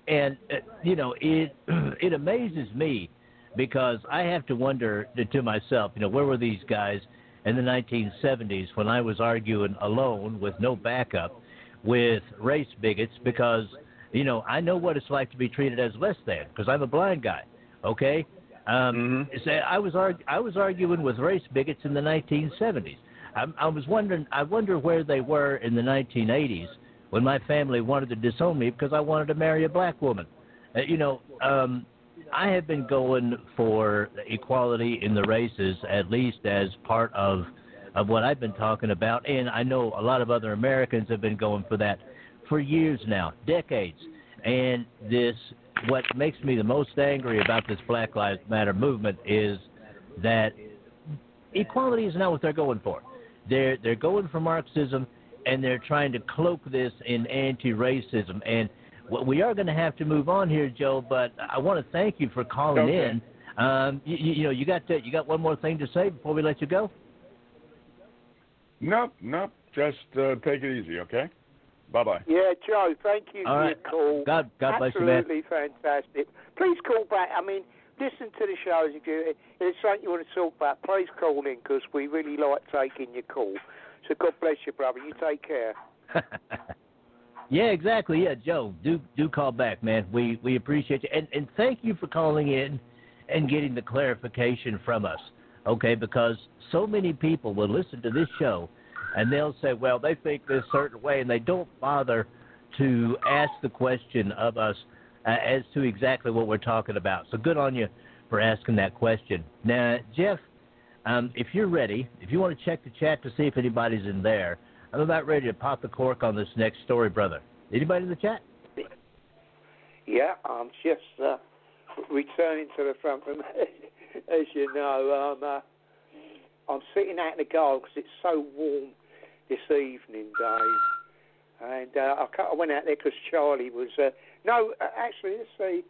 it amazes me because I have to wonder to myself, where were these guys in the 1970s when I was arguing alone with no backup with race bigots because, I know what it's like to be treated as less than because I'm a blind guy, okay? So I was arguing with race bigots in the 1970s. I wonder where they were in the 1980s when my family wanted to disown me because I wanted to marry a black woman. I have been going for equality in the races at least as part of what I've been talking about, and I know a lot of other Americans have been going for that for years now, decades. And what makes me the most angry about this Black Lives Matter movement is that equality is not what they're going for. They're going for Marxism, and they're trying to cloak this in anti-racism. And we are going to have to move on here, Joe, but I want to thank you for calling in. You got one more thing to say before we let you go? Nope. Just take it easy, okay? Bye-bye. Yeah, Joe, thank you for your call. God bless you, man. Absolutely fantastic. Please call back. I mean, listen to the shows. If there's something you want to talk about, please call in because we really like taking your call. So God bless you, brother. You take care. Yeah, exactly. Yeah, Joe, do call back, man. We appreciate you. And thank you for calling in and getting the clarification from us, okay? Because so many people will listen to this show and they'll say, well, they think this certain way, and they don't bother to ask the question of us, as to exactly what we're talking about. So good on you for asking that question. Now, Jeff, if you're ready, if you want to check the chat to see if anybody's in there, I'm about ready to pop the cork on this next story, brother. Anybody in the chat? Yeah, I'm just returning to the front from, as you know, I'm sitting out in the garden because it's so warm this evening, Dave. And I went out there because Charlie was... actually, let's see.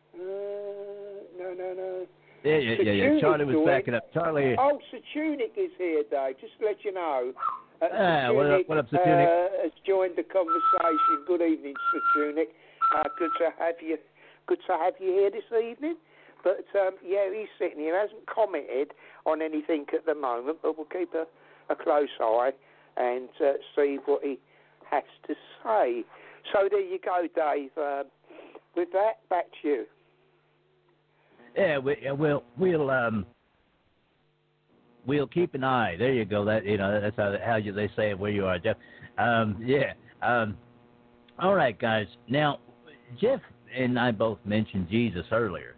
No. Yeah. Charlie was backing up. Charlie... Oh, Satunic is here, Dave, just to let you know. What up, Satunic? Has joined the conversation. Good evening, Satunic. Good to have you here this evening. But, he's sitting here. He hasn't commented on anything at the moment, but we'll keep a close eye and see what he has to say. So there you go, Dave. With that, back to you. Yeah, we'll keep an eye. There you go. That's how they say it where you are, Jeff. All right, guys. Now, Jeff and I both mentioned Jesus earlier.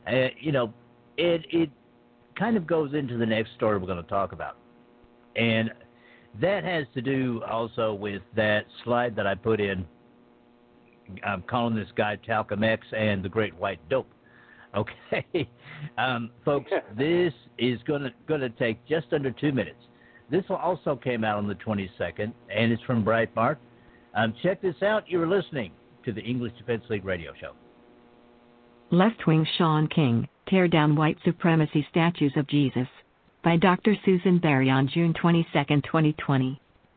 It kind of goes into the next story we're going to talk about. And that has to do also with that slide that I put in. I'm calling this guy Talcum X and the Great White Dope. Okay, folks, this is going to take just under 2 minutes. This also came out on the 22nd, and it's from Breitbart. Check this out. You're listening to the English Defense League radio show. Left-wing Shaun King, tear down white supremacy statues of Jesus. By Dr. Susan Berry on June 22, 2020.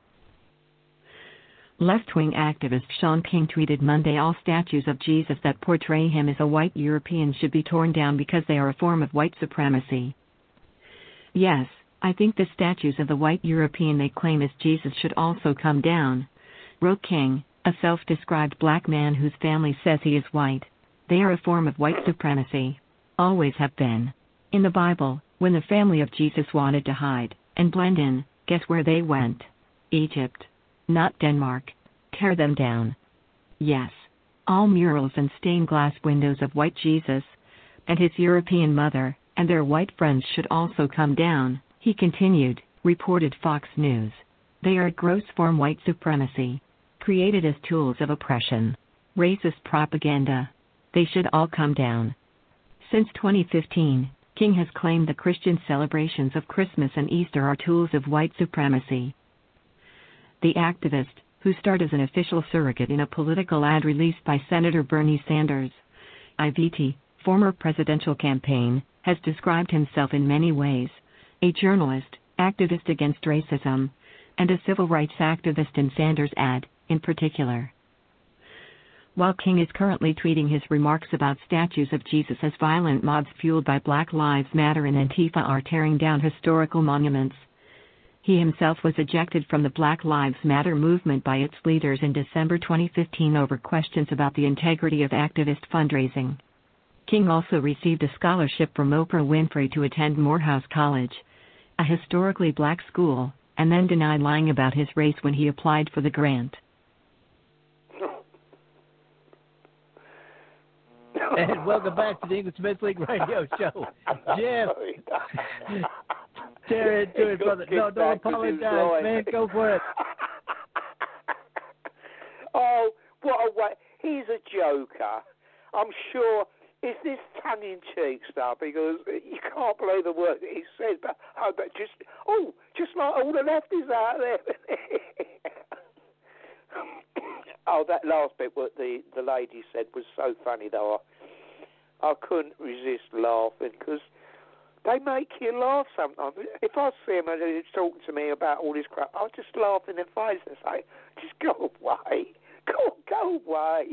Left-wing activist Shaun King tweeted Monday all statues of Jesus that portray him as a white European should be torn down because they are a form of white supremacy. Yes, I think the statues of the white European they claim as Jesus should also come down, wrote King, a self-described black man whose family says he is white. They are a form of white supremacy. Always have been. In the Bible, when the family of Jesus wanted to hide and blend in, guess where they went? Egypt. Not Denmark. Tear them down. Yes. All murals and stained glass windows of white Jesus and his European mother and their white friends should also come down, he continued, reported Fox News. They are a gross form white supremacy, created as tools of oppression. Racist propaganda. They should all come down. Since 2015, King has claimed the Christian celebrations of Christmas and Easter are tools of white supremacy. The activist, who starred as an official surrogate in a political ad released by Senator Bernie Sanders' IVT, former presidential campaign, has described himself in many ways: a journalist, activist against racism, and a civil rights activist in Sanders' ad, in particular. While King is currently tweeting his remarks about statues of Jesus as violent mobs fueled by Black Lives Matter and Antifa are tearing down historical monuments, he himself was ejected from the Black Lives Matter movement by its leaders in December 2015 over questions about the integrity of activist fundraising. King also received a scholarship from Oprah Winfrey to attend Morehouse College, a historically black school, and then denied lying about his race when he applied for the grant. And welcome back to the English Defense League radio show. Jeff, tear into it, brother. No, don't apologize, man. Go for it. Oh, what a way. He's a joker. I'm sure. Is this tongue-in-cheek stuff? Because you can't believe the word that he said. But just like all the lefties out there. Oh, that last bit, what the lady said was so funny, though. I couldn't resist laughing because they make you laugh sometimes. If I see them and they're talking to me about all this crap, I'll just laugh in their face and say, just go away. Go away.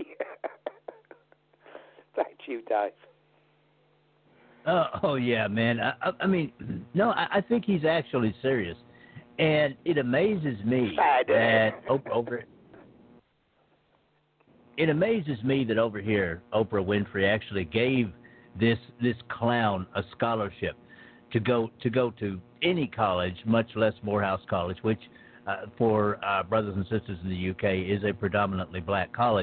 Thank you, Dave. Oh yeah, man. I mean, no, I think he's actually serious. And it amazes me that over here, Oprah Winfrey actually gave this clown a scholarship to go to any college, much less Morehouse College, which for brothers and sisters in the UK is a predominantly black college.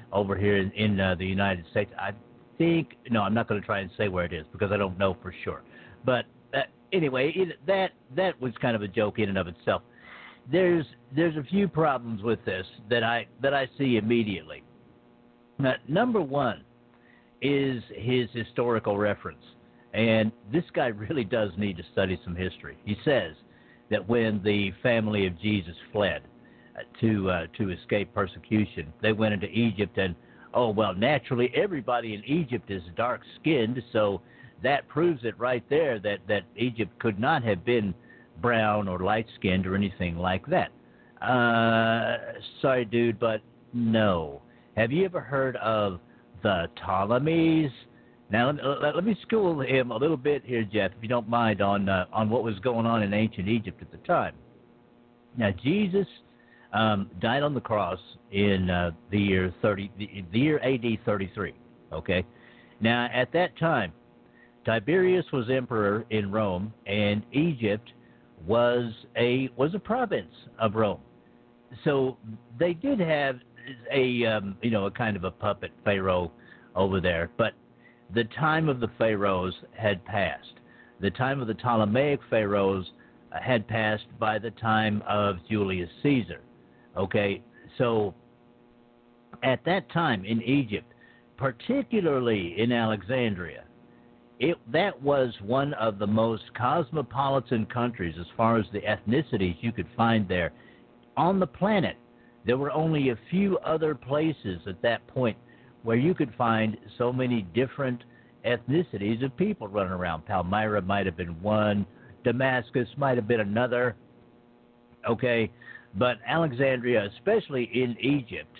over here in the United States. I think, no, I'm not going to try and say where it is because I don't know for sure. But anyway, that was kind of a joke in and of itself. There's a few problems with this that I see immediately. Number one is his historical reference. And this guy really does need to study some history. He says that when the family of Jesus fled to escape persecution, they went into Egypt, and naturally everybody in Egypt is dark-skinned, so that proves it right there that Egypt could not have been brown or light-skinned or anything like that. Sorry, dude, but no. Have you ever heard of the Ptolemies? Now, let me school him a little bit here, Jeff, if you don't mind, on what was going on in ancient Egypt at the time. Now, Jesus died on the cross in the year AD 33. Okay. Now, at that time, Tiberius was emperor in Rome, and Egypt was a province of Rome. So they did have a kind of a puppet pharaoh over there, but the time of the pharaohs had passed. The time of the Ptolemaic pharaohs had passed by the time of Julius Caesar. Okay, so at that time in Egypt, particularly in Alexandria, that was one of the most cosmopolitan countries as far as the ethnicities you could find there on the planet. There were only a few other places at that point where you could find so many different ethnicities of people running around. Palmyra might have been one. Damascus might have been another. Okay, but Alexandria, especially in Egypt,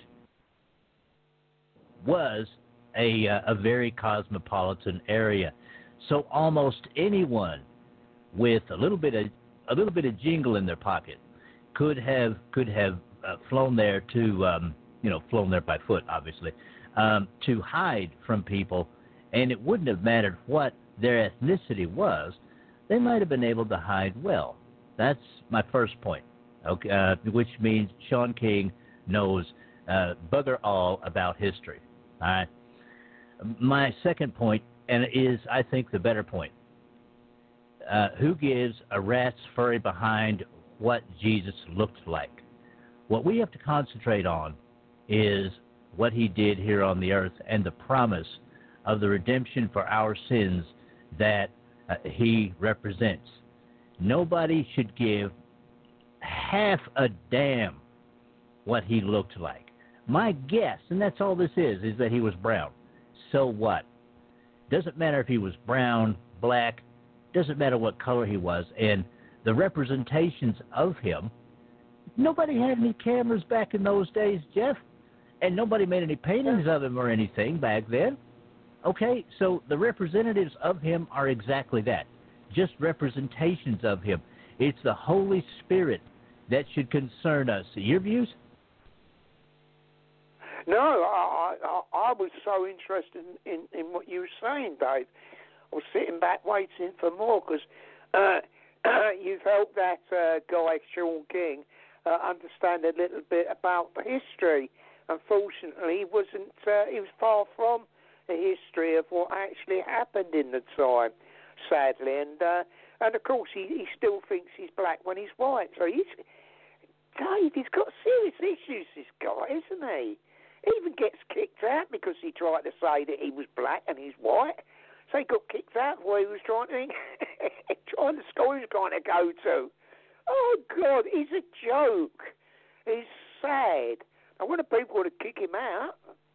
was a very cosmopolitan area. So almost anyone with a little bit of jingle in their pocket could have flown there to flown there by foot, obviously, to hide from people, and it wouldn't have mattered what their ethnicity was. They might have been able to hide well. That's my first point, okay, which means Sean King knows bugger all about history. All right. My second point, and is, I think, the better point, who gives a rat's furry behind what Jesus looked like? What we have to concentrate on is what he did here on the earth and the promise of the redemption for our sins that he represents. Nobody should give half a damn what he looked like. My guess, and that's all this is that he was brown. So what? Doesn't matter if he was brown, black, doesn't matter what color he was. And the representations of him, nobody had any cameras back in those days, Jeff, and nobody made any paintings of him or anything back then. Okay, so the representatives of him are exactly that, just representations of him. It's the Holy Spirit that should concern us. Your views? No, I was so interested in what you were saying, Dave. I was sitting back waiting for more because you've helped that guy, Sean King, understand a little bit about the history. Unfortunately, he was far from the history of what actually happened in the time, sadly. And of course, he still thinks he's black when he's white. So Dave, he's got serious issues, this guy, isn't he? He even gets kicked out because he tried to say that he was black and he's white. So he got kicked out where he was trying the school he was trying to go to. Oh, God, he's a joke. He's sad. I want the people to kick him out.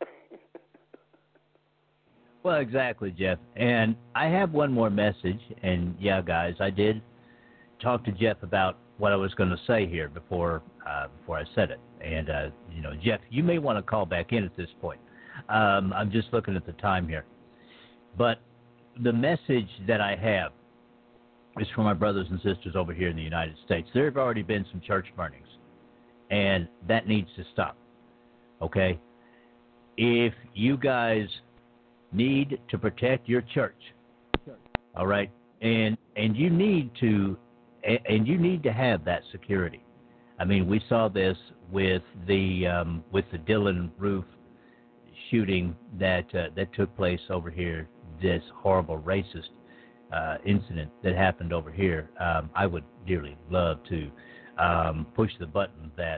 Well, exactly, Jeff. And I have one more message. And, yeah, guys, I did talk to Jeff about what I was going to say here before I said it. And, Jeff, you may want to call back in at this point. I'm just looking at the time here. But the message that I have is for my brothers and sisters over here in the United States. There have already been some church burnings, and that needs to stop, okay? If you guys need to protect your church, all right, and you need to have that security. I mean, we saw this with the Dylan Roof shooting that took place over here, this horrible racist incident that happened over here, I would dearly love to push the button that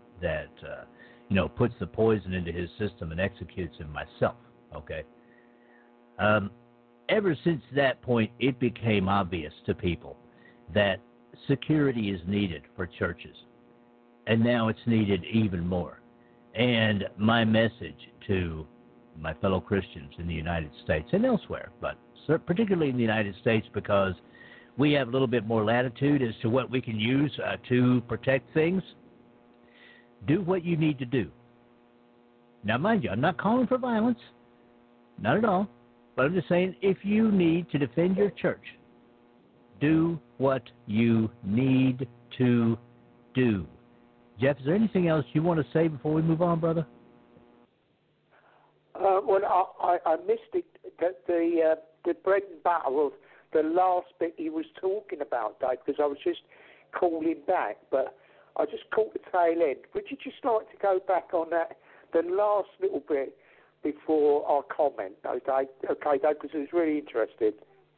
puts the poison into his system and executes him myself. Okay. Ever since that point, it became obvious to people that security is needed for churches, and now it's needed even more. And my message to my fellow Christians in the United States and elsewhere, but particularly in the United States, because we have a little bit more latitude as to what we can use to protect things, do what you need to do. Now, mind you, I'm not calling for violence, not at all, but I'm just saying if you need to defend your church, do what you need to do. Jeff, is there anything else you want to say before we move on, brother? Well, I missed it, the bread and butter of the last bit he was talking about, Dave, because I was just calling back, but I just caught the tail end. Would you just like to go back on that, the last little bit before our comment, though, Dave? Okay, Dave, because it was really interesting.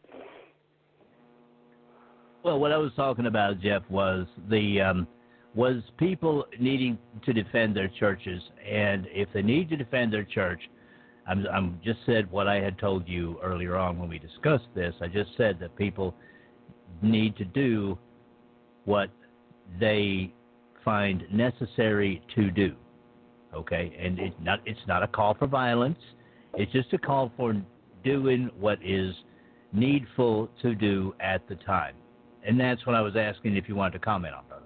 Well, what I was talking about, Jeff, was was people needing to defend their churches, and if they need to defend their church, I'm just said what I had told you earlier on when we discussed this. I just said that people need to do what they find necessary to do. Okay, and it's not a call for violence. It's just a call for doing what is needful to do at the time. And that's what I was asking if you wanted to comment on, brother.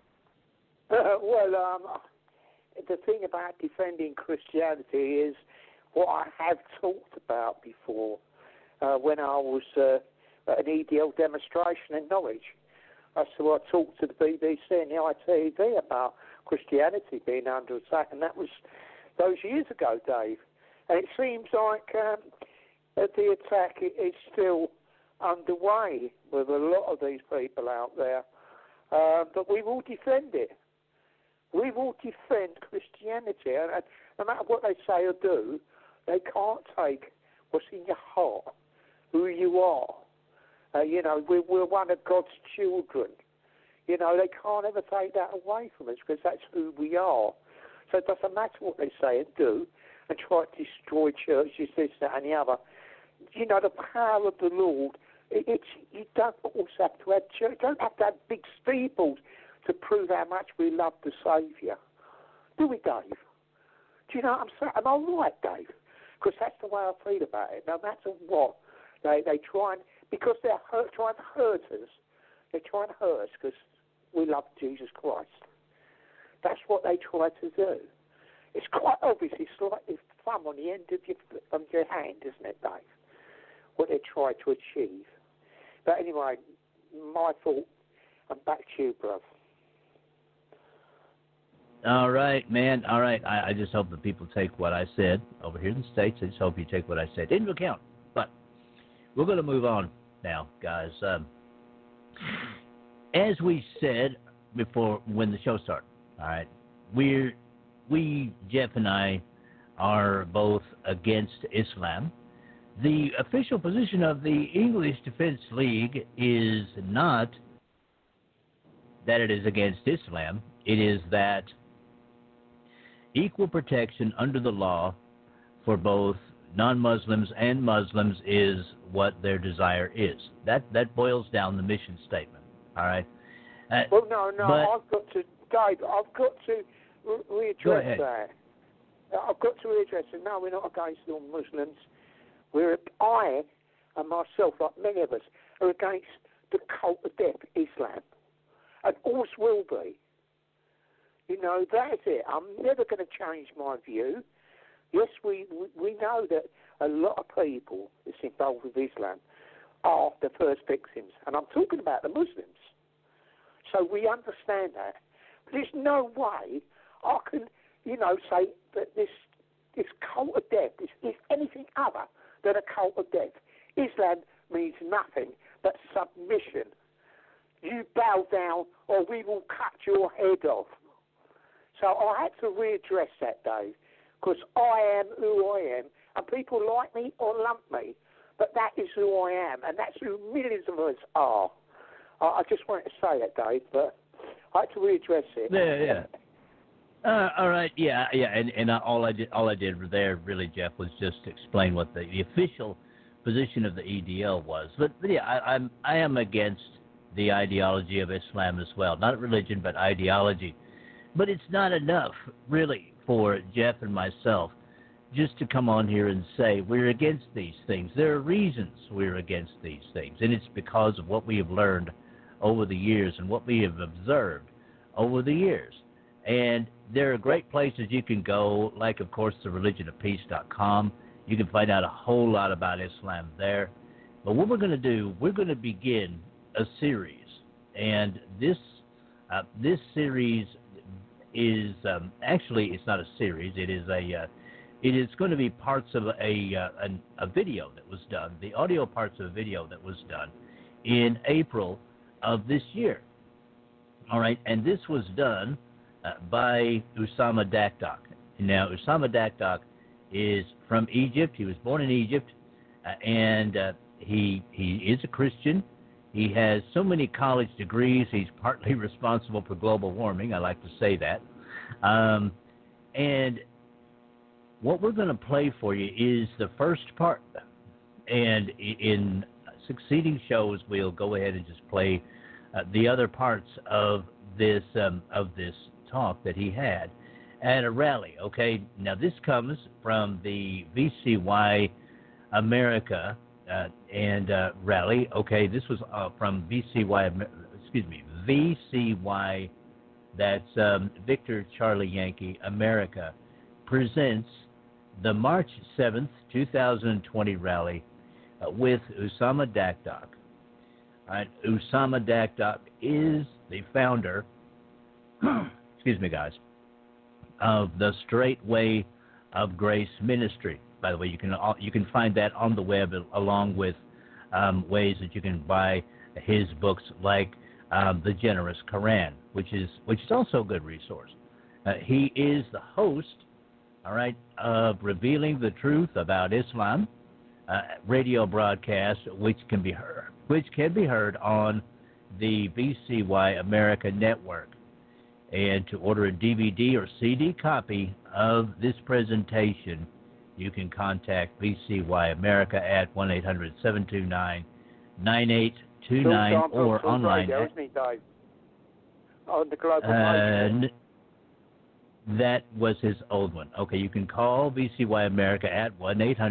The thing about defending Christianity is what I have talked about before when I was at an EDL demonstration in Norwich. So I talked to the BBC and the ITV about Christianity being under attack, and that was those years ago, Dave. And it seems like the attack is still underway with a lot of these people out there. But we will defend it. We will defend Christianity. And no matter what they say or do, they can't take what's in your heart, who you are. We're one of God's children. They can't ever take that away from us because that's who we are. So it doesn't matter what they say and do and try to destroy churches, this, that, and the other. The power of the Lord, you don't always have to have church. You don't have to have big steeples to prove how much we love the Saviour. Do we, Dave? Do you know what I'm saying? Am I right, Dave? Because that's the way I feel about it. No matter what, they try and, because they're trying to hurt us, they're trying to hurt us because we love Jesus Christ. That's what they try to do. It's quite obvious. It's like the thumb on the end of your hand, isn't it, Dave? What they try to achieve. But anyway, my thought, and back to you, brother. All right, man. All right. I just hope that people take what I said over here in the States. I just hope you take what I said into account. But we're going to move on now, guys. As we said before when the show started, all right, we, Jeff and I, are both against Islam. The official position of the English Defense League is not that it is against Islam. It is that equal protection under the law for both non-Muslims and Muslims is what their desire is. That boils down the mission statement. All right. No. I've got to, Dave. I've got to readdress that. I've got to readdress it. No, we're not against all Muslims. I and myself, like many of us, are against the cult of death, Islam, and always will be. That's it. I'm never going to change my view. Yes, we know that a lot of people that's involved with Islam are the first victims, and I'm talking about the Muslims. So we understand that. But there's no way I can, say that this cult of death is anything other than a cult of death. Islam means nothing but submission. You bow down or we will cut your head off. So I had to readdress that, Dave, because I am who I am, and people like me or lump me, but that is who I am, and that's who millions of us are. I just wanted to say that, Dave, but I had to readdress it. Yeah. All right, yeah, and all I did there, really, Jeff, was just explain what the official position of the EDL was. But yeah, I am against the ideology of Islam as well, not religion, but ideology. But it's not enough, really, for Jeff and myself just to come on here and say we're against these things. There are reasons we're against these things, and it's because of what we have learned over the years and what we have observed over the years. And there are great places you can go, like, of course, the religionofpeace.com. You can find out a whole lot about Islam there. But what we're going to do, we're going to begin a series. And this series is actually, it's not a series. It is going to be parts of a video that was done, the audio parts of a video that was done in April of this year. All right, and this was done by Usama Dakdok. Now, Usama Dakdok is from Egypt. He was born in Egypt, and he is a Christian. He has so many college degrees. He's partly responsible for global warming. I like to say that. And what we're going to play for you is the first part. And in succeeding shows, we'll go ahead and just play the other parts of this talk that he had at a rally. Okay, now this comes from the VCY America and rally. Okay, this was from VCY. VCY. That's Victor Charlie Yankee America presents the March 7th, 2020 rally with Usama Dakdok. All right, Usama Dakdok is the founder, excuse me, guys, of the Straight Way of Grace Ministry. By the way, you can find that on the web, along with ways that you can buy his books, like The Generous Quran, which is also a good resource. He is the host, all right, of Revealing the Truth About Islam radio broadcast, which can be heard on the VCY America network. And to order a DVD or CD copy of this presentation, you can contact VCY America at 1-800-729-9829 or online. Radio, isn't he, Dave? On the global radio. That was his old one. Okay, you can call VCY America at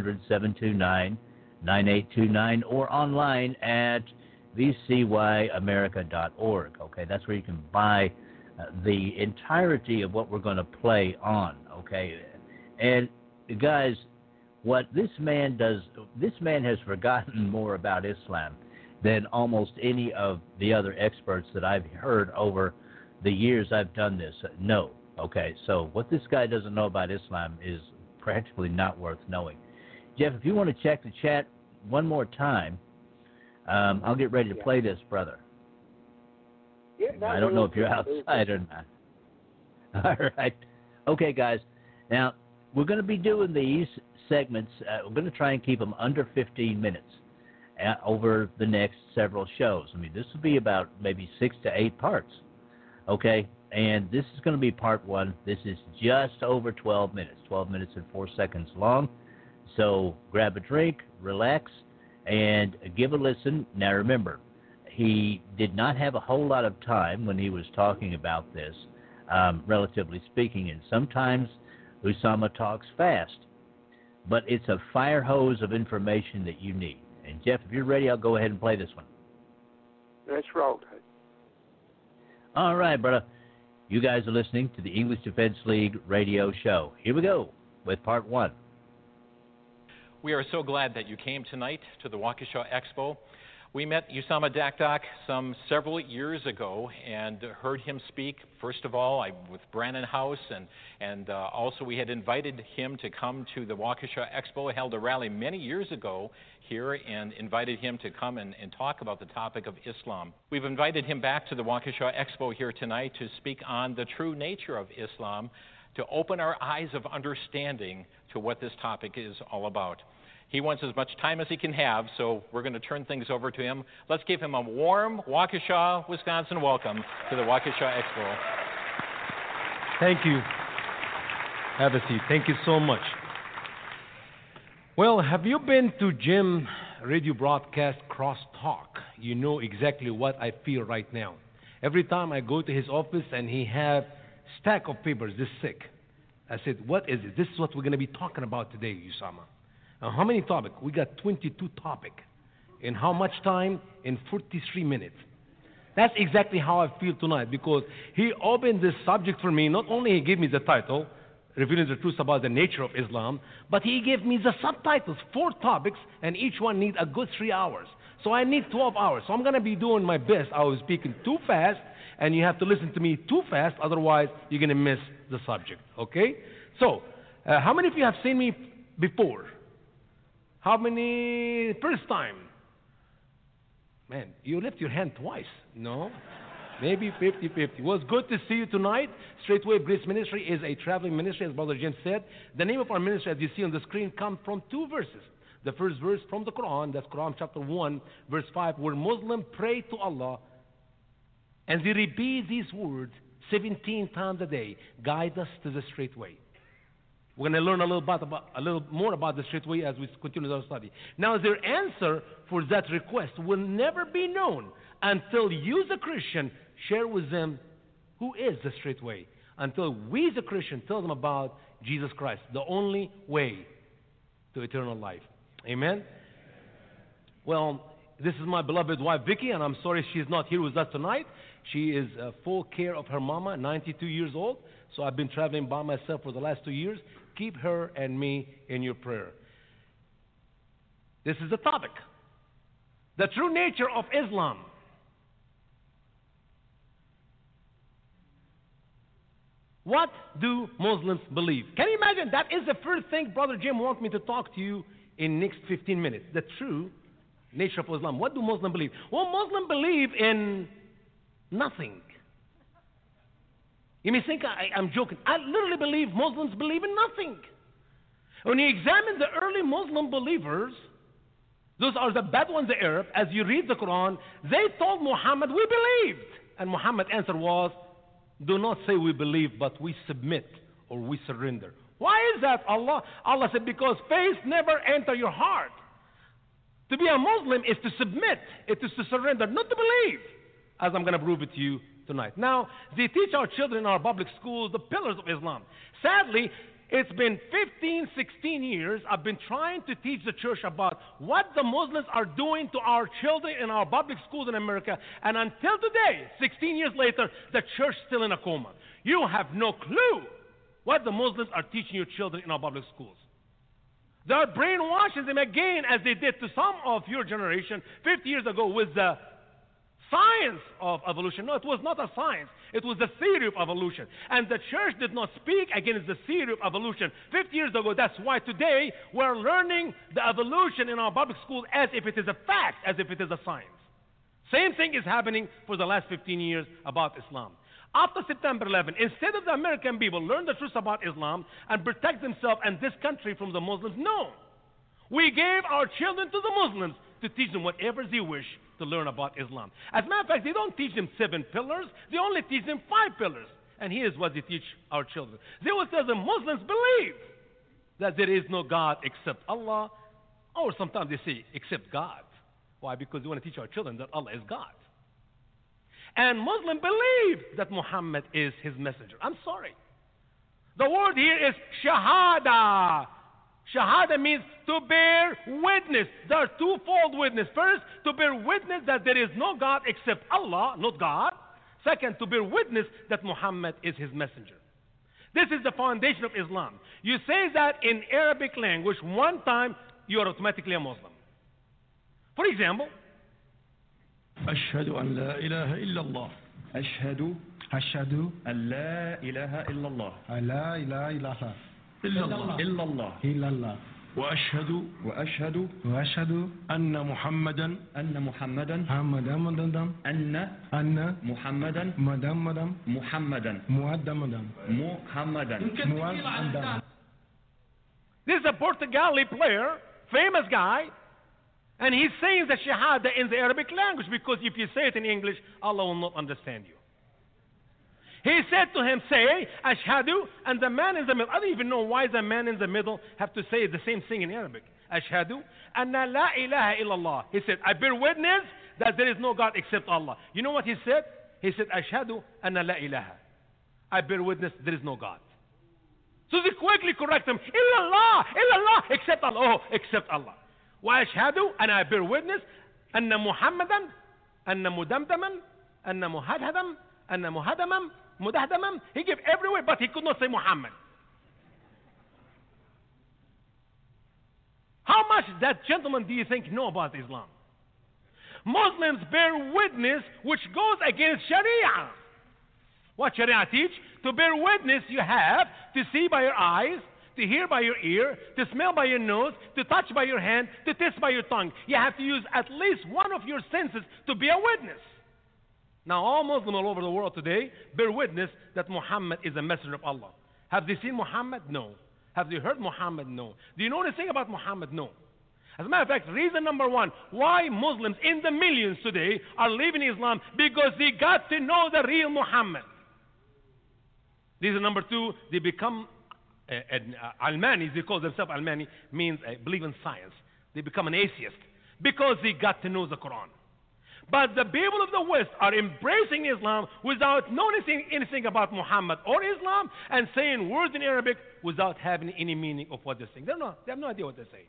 1-800-729-9829 or online at vcyamerica.org. Okay, that's where you can buy the entirety of what we're going to play on. Okay, and guys, what this man does, this man has forgotten more about Islam than almost any of the other experts that I've heard over the years I've done this. No. Okay, so what this guy doesn't know about Islam is practically not worth knowing. Jeff, if you want to check the chat one more time, I'll get ready to play this, brother. Yeah, I don't know if you're outside or not. All right. Okay, guys. Now, we're going to be doing these segments. We're going to try and keep them under 15 minutes over the next several shows. I mean, this will be about maybe 6 to 8 parts. Okay? And this is going to be part 1. This is just over 12 minutes, 12 minutes and 4 seconds long. So grab a drink, relax, and give a listen. Now, remember, he did not have a whole lot of time when he was talking about this, relatively speaking, and sometimes Usama talks fast, but it's a fire hose of information that you need. And, Jeff, if you're ready, I'll go ahead and play this one. Let's roll. All right, brother. You guys are listening to the English Defense League radio show. Here we go with part 1. We are so glad that you came tonight to the Waukesha Expo. We met Usama Dakdok some several years ago and heard him speak. First of all, with Brannon House, and also we had invited him to come to the Waukesha Expo. Held a rally many years ago here and invited him to come and talk about the topic of Islam. We've invited him back to the Waukesha Expo here tonight to speak on the true nature of Islam, to open our eyes of understanding to what this topic is all about. He wants as much time as he can have, so we're going to turn things over to him. Let's give him a warm Waukesha, Wisconsin welcome to the Waukesha Expo. Thank you. Have a seat. Thank you so much. Well, have you been to Jim radio broadcast Crosstalk? You know exactly what I feel right now. Every time I go to his office and he have stack of papers this thick, I said, what is it? This is what we're going to be talking about today, Usama. Now, how many topics? We got 22 topics. In how much time? In 43 minutes. That's exactly how I feel tonight, because he opened this subject for me. Not only he gave me the title, Revealing the Truth About the Nature of Islam, but he gave me the subtitles, 4 topics, and each one needs a good 3 hours. So I need 12 hours. So I'm going to be doing my best. I was speaking too fast, and you have to listen to me too fast, otherwise you're going to miss the subject, okay? So, how many of you have seen me before? How many first time? Man, you lift your hand twice, no? Maybe 50-50. Well, it's good to see you tonight. Straightway Grace Ministry is a traveling ministry, as Brother Jim said. The name of our ministry, as you see on the screen, comes from 2 verses. The first verse from the Quran, that's Quran chapter 1, verse 5, where Muslims pray to Allah, and they repeat these words 17 times a day. Guide us to the straight way. We're going to learn a little more about the straight way as we continue our study. Now, their answer for that request will never be known until you, the Christian, share with them who is the straight way. Until we, the Christian, tell them about Jesus Christ, the only way to eternal life. Amen? Well, this is my beloved wife, Vicky, and I'm sorry she's not here with us tonight. She is full care of her mama, 92 years old. So I've been traveling by myself for the last 2 years. Keep her and me in your prayer. This is the topic. The true nature of Islam. What do Muslims believe? Can you imagine? That is the first thing Brother Jim wants me to talk to you in next 15 minutes. The true nature of Islam. What do Muslims believe? Well, Muslims believe in nothing. You may think I'm joking. I literally believe Muslims believe in nothing. When you examine the early Muslim believers, those are the Bedouins, the Arab, as you read the Quran, they told Muhammad, we believed. And Muhammad's answer was, do not say we believe, but we submit or we surrender. Why is that? Allah said, because faith never enters your heart. To be a Muslim is to submit, it is to surrender, not to believe, as I'm going to prove it to you tonight. Now, they teach our children in our public schools the pillars of Islam. Sadly, it's been 15, 16 years I've been trying to teach the church about what the Muslims are doing to our children in our public schools in America. And until today, 16 years later, the church is still in a coma. You have no clue what the Muslims are teaching your children in our public schools. They are brainwashing them again, as they did to some of your generation 50 years ago with the science of evolution. No, it was not a science. It was the theory of evolution. And the church did not speak against the theory of evolution 50 years ago. That's why today we're learning the evolution in our public schools as if it is a fact, as if it is a science. Same thing is happening for the last 15 years about Islam. After September 11, instead of the American people learn the truth about Islam and protect themselves and this country from the Muslims, no. We gave our children to the Muslims to teach them whatever they wish to learn about Islam. As a matter of fact, they don't teach them 7 pillars. They only teach them 5 pillars. And here's what they teach our children. They will tell them Muslims believe that there is no God except Allah, or sometimes they say except God. Why? Because they want to teach our children that Allah is God. And Muslims believe that Muhammad is his messenger. I'm sorry. The word here is shahada. Shahada means to bear witness. There are twofold witness. First, to bear witness that there is no God except Allah, not God. Second, to bear witness that Muhammad is his messenger. This is the foundation of Islam. You say that in Arabic language one time, you are automatically a Muslim. For example, أشهد أن لا إله إلا الله. أشهد أن لا إله إلا الله. لا إله إلا الله. إلا الله. إلا الله. وأشهد أن محمدا This is a Portugali player, famous guy, and he's saying the Shahada in the Arabic language, because if you say it in English, Allah will not understand you. He said to him, say, Ashhadu, and the man in the middle, I don't even know why the man in the middle have to say the same thing in Arabic. Ashhadu, anna la ilaha illallah. He said, I bear witness that there is no God except Allah. You know what he said? He said, Ashhadu, anna la ilaha. I bear witness there is no God. So they quickly correct him, illallah, except Allah. Oh, except Allah. Wa ashhadu, and I bear witness, anna Muhammadan, anna mudamdaman, anna muhadhadam, anna muhadamam, mudahdamam. He gave every way, but he could not say Muhammad. How much that gentleman do you think know about Islam? Muslims bear witness which goes against Sharia. What Sharia teach? To bear witness you have to see by your eyes, to hear by your ear, to smell by your nose, to touch by your hand, to taste by your tongue. You have to use at least one of your senses to be a witness. Now all Muslims all over the world today bear witness that Muhammad is a messenger of Allah. Have they seen Muhammad? No. Have they heard Muhammad? No. Do you know anything about Muhammad? No. As a matter of fact, reason number one, why Muslims in the millions today are leaving Islam, because they got to know the real Muhammad. Reason number two, they become Almanis. They call themselves Almani, means believe in science. They become an atheist because they got to know the Quran. But the people of the West are embracing Islam without knowing anything about Muhammad or Islam, and saying words in Arabic without having any meaning of what they're saying. They have no idea what they're saying.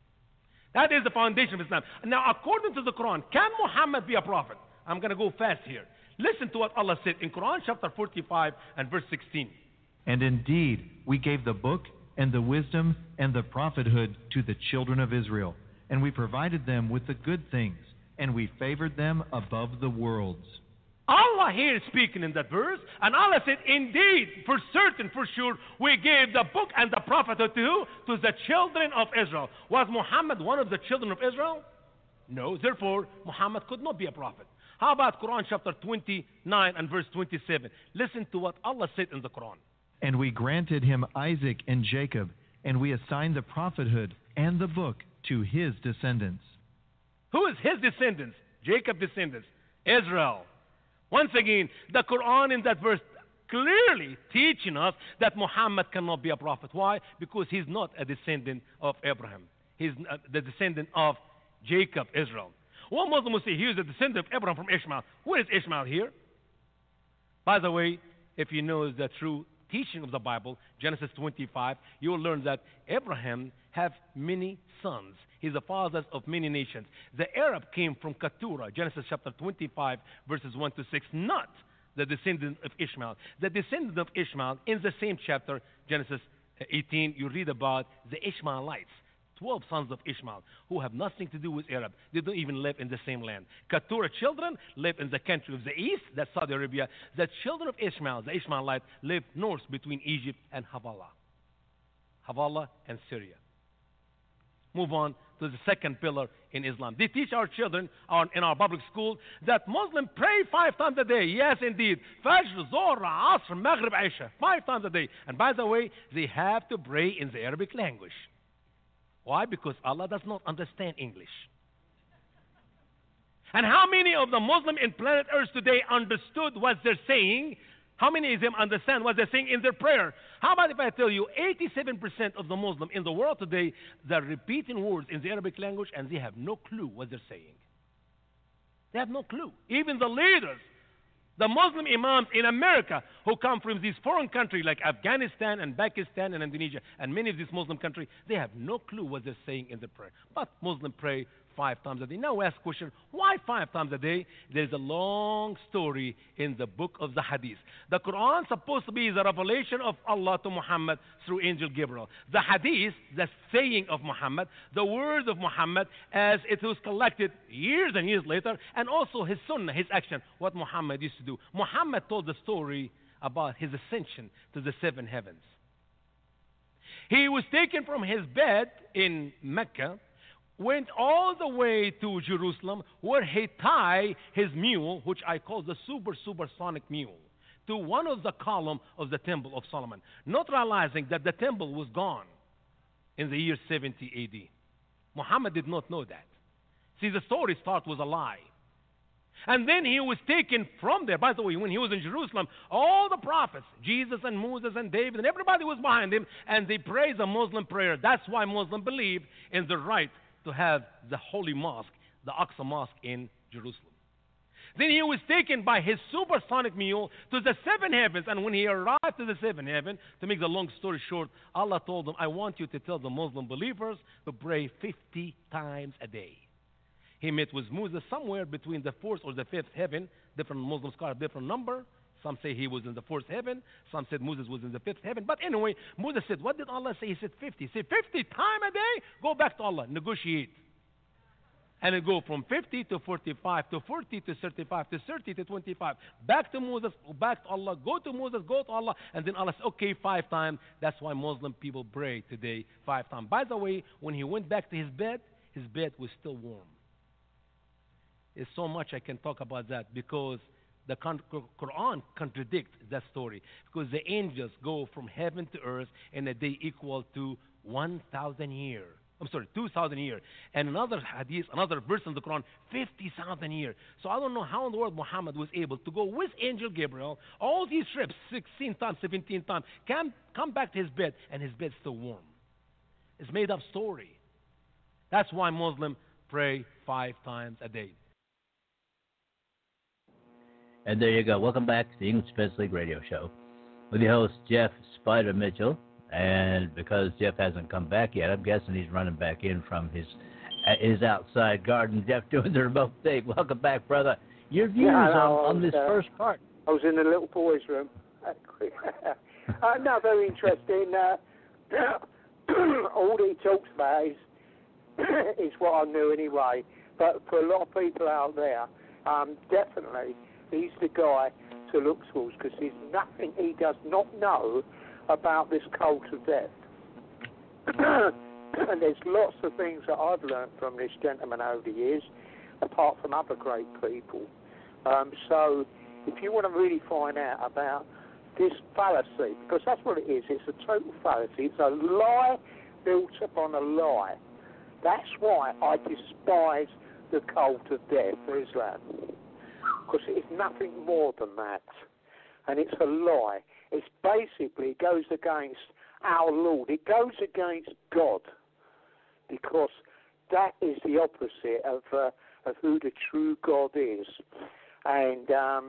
That is the foundation of Islam. Now, according to the Quran, can Muhammad be a prophet? I'm going to go fast here. Listen to what Allah said in Quran chapter 45 and verse 16. And indeed, we gave the book and the wisdom and the prophethood to the children of Israel, and we provided them with the good things, and we favored them above the worlds. Allah here is speaking in that verse, and Allah said, indeed, for certain, for sure, we gave the book and the prophethood to who? To the children of Israel. Was Muhammad one of the children of Israel? No, therefore, Muhammad could not be a prophet. How about Quran chapter 29 and verse 27? Listen to what Allah said in the Quran. And we granted him Isaac and Jacob, and we assigned the prophethood and the book to his descendants. Who is his descendants? Jacob's descendants. Israel. Once again, the Quran in that verse clearly teaching us that Muhammad cannot be a prophet. Why? Because he's not a descendant of Abraham. He's the descendant of Jacob, Israel. One Muslim will say he is a descendant of Abraham from Ishmael. Where is Ishmael here? By the way, if you know the true teaching of the Bible, Genesis 25, you will learn that Abraham have many sons. He's the father of many nations. The Arab came from Keturah, Genesis chapter 25, verses 1 to 6, not the descendant of Ishmael. The descendant of Ishmael, in the same chapter, Genesis 18, you read about the Ishmaelites, 12 sons of Ishmael, who have nothing to do with Arab. They don't even live in the same land. Keturah children live in the country of the east, that's Saudi Arabia. The children of Ishmael, the Ishmaelites, live north between Egypt and Havala and Syria. Move on to the second pillar in Islam. They teach our children in our public school that Muslims pray 5 times a day. Yes, indeed. Fajr, Zohar, Asr, Maghrib, Isha. 5 times a day. And by the way, they have to pray in the Arabic language. Why? Because Allah does not understand English. And how many of the Muslims in planet Earth today understood what they're saying? How many of them understand what they're saying in their prayer? How about if I tell you 87% of the Muslims in the world today, they're repeating words in the Arabic language and they have no clue what they're saying. They have no clue. Even the leaders, the Muslim imams in America who come from these foreign countries like Afghanistan and Pakistan and Indonesia and many of these Muslim countries, they have no clue what they're saying in their prayer. But Muslims pray 5 times a day. Now we ask the question, why 5 times a day? There's a long story in the book of the Hadith. The Quran is supposed to be the revelation of Allah to Muhammad through Angel Gabriel. The Hadith, the saying of Muhammad, the words of Muhammad as it was collected years and years later, and also his sunnah, his action, what Muhammad used to do. Muhammad told the story about his ascension to the 7 heavens. He was taken from his bed in Mecca, went all the way to Jerusalem, where he tied his mule, which I call the supersonic mule, to one of the columns of the Temple of Solomon, not realizing that the temple was gone in the year 70 AD. Muhammad did not know that. See, the story start was a lie. And then he was taken from there. By the way, when he was in Jerusalem, all the prophets, Jesus and Moses and David, and everybody was behind him, and they prayed the Muslim prayer. That's why Muslims believe in the right to have the holy mosque, the Aqsa Mosque in Jerusalem. Then he was taken by his supersonic mule to the seven heavens, and when he arrived to the seventh heaven, to make the long story short, Allah told him, I want you to tell the Muslim believers to pray 50 times a day. He met with Moses somewhere between the fourth or the fifth heaven. Different Muslim scholars, different number. Some say he was in the fourth heaven. Some said Moses was in the fifth heaven. But anyway, Moses said, what did Allah say? He said 50. He said 50 times a day? Go back to Allah, negotiate. And it go from 50 to 45 to 40 to 35 to 30 to 25. Back to Moses, back to Allah, go to Moses, go to Allah. And then Allah said, okay, 5 times. That's why Muslim people pray today 5 times. By the way, when he went back to his bed was still warm. There's so much I can talk about that because the Quran contradicts that story. Because the angels go from heaven to earth in a day equal to 1,000 years. 2,000 years. And another hadith, another verse in the Quran, 50,000 years. So I don't know how in the world Muhammad was able to go with Angel Gabriel, all these trips, 16 times, 17 times, come back to his bed, and his bed's still warm. It's made up story. That's why Muslims pray 5 times a day. And there you go. Welcome back to the English Defense League radio show with your host, Jeff Spider Mitchell. And because Jeff hasn't come back yet, I'm guessing he's running back in from his outside garden. Jeff doing the remote thing. Welcome back, brother. Your views on this first part. I was in the little boys' room. No, very interesting. All he talks about is what I knew anyway. But for a lot of people out there, definitely he's the guy to look towards because there's nothing he does not know about this cult of death. And there's lots of things that I've learned from this gentleman over the years, apart from other great people. So if you want to really find out about this fallacy, because that's what it is, it's a total fallacy, it's a lie built upon a lie. That's why I despise the cult of death, Islam. Because it's nothing more than that. And it's a lie. It's basically, it goes against our Lord. It goes against God. Because that is the opposite of who the true God is. And,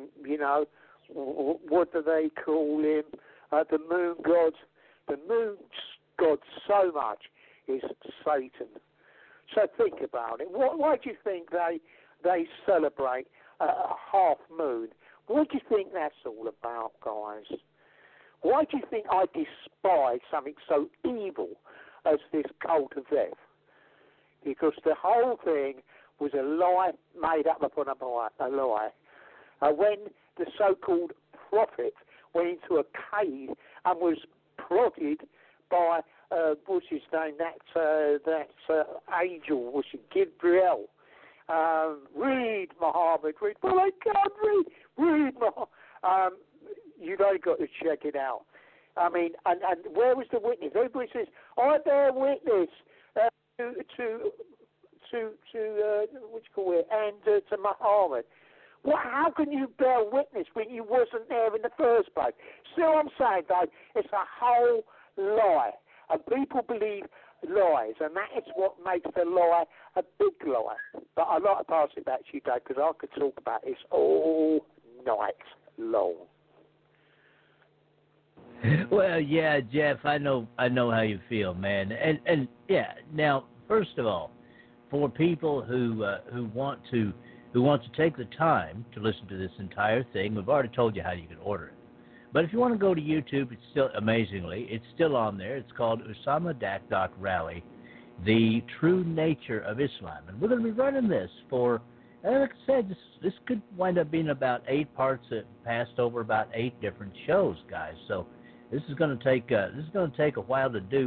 what do they call him? The moon god. The moon god so much is Satan. So think about it. Why do you think they celebrate a half moon? What do you think that's all about, guys? Why do you think I despise something so evil as this cult of death? Because the whole thing was a lie made up upon a lie. When the so-called prophet went into a cave and was prodded by what's his name? That angel, was it Gabriel? Read, Muhammad, read. Well, I can't read. Read, Muhammad. You've only got to check it out. I mean, and where was the witness? Everybody says, I bear witness to what you call it, and to Muhammad. Well, how can you bear witness when you wasn't there in the first place? See what I'm saying, Dave? It's a whole lie. And people believe lies, and that is what makes the lie a big lie. But I'd like to pass it back to you, Dave, because I could talk about this all night long. Well, yeah, Jeff, I know how you feel, man. And yeah, now, first of all, for people who want to take the time to listen to this entire thing, we've already told you how you can order it. But if you want to go to YouTube, it's still, amazingly, it's still on there. It's called Osama Dakdak Rally, The True Nature of Islam. And we're going to be running this for, like I said, this could wind up being about 8 parts that passed over about 8 different shows, guys. So this is going to take a while to do.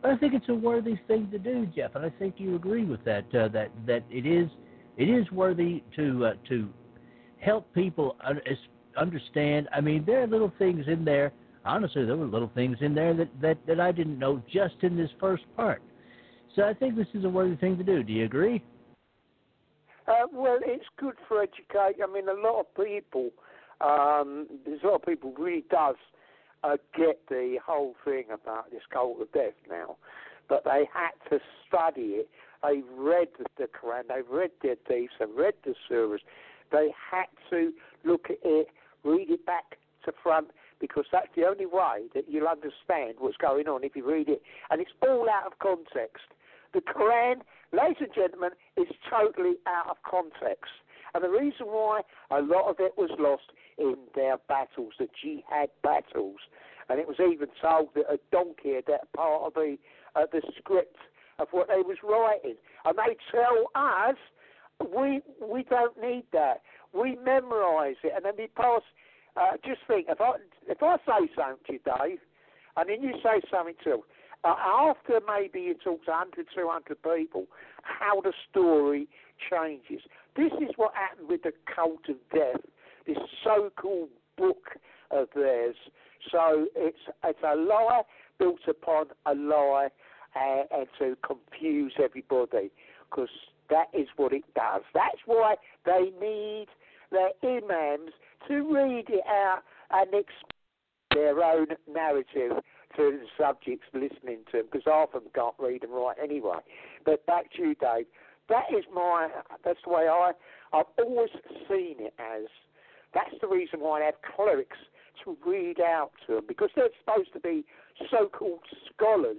I think it's a worthy thing to do, Jeff, and I think you agree with that. That it is worthy to help people understand. I mean, there are little things in there. Honestly, there were little things in there that I didn't know just in this first part. So I think this is a worthy thing to do. Do you agree? Well, it's good for education. I mean, a lot of people, there's a lot of people really does get the whole thing about this cult of death now, but they had to study it. They've read the Quran, they've read the Hadiths, they've read the surahs. They had to look at it, read it back to front, because that's the only way that you'll understand what's going on if you read it. And it's all out of context. The Quran, ladies and gentlemen, is totally out of context. And the reason why a lot of it was lost in their battles, the jihad battles, and it was even told that a donkey had that part of the script of what they was writing. And they tell us, we don't need that. We memorise it, and then we pass. Just think, if I say something to you, Dave, and then you say something to after maybe you talk to 100, 200 people, how the story changes. This is what happened with the Cult of Death, this so-called book of theirs. So it's a lie built upon a lie, and to confuse everybody, because that is what it does. That's why they need their imams to read it out and explain their own narrative to the subjects listening to them, because half of them can't read and write anyway. But back to you, Dave. That's the way I've always seen it as. That's the reason why I have clerics to read out to them, because they're supposed to be so-called scholars.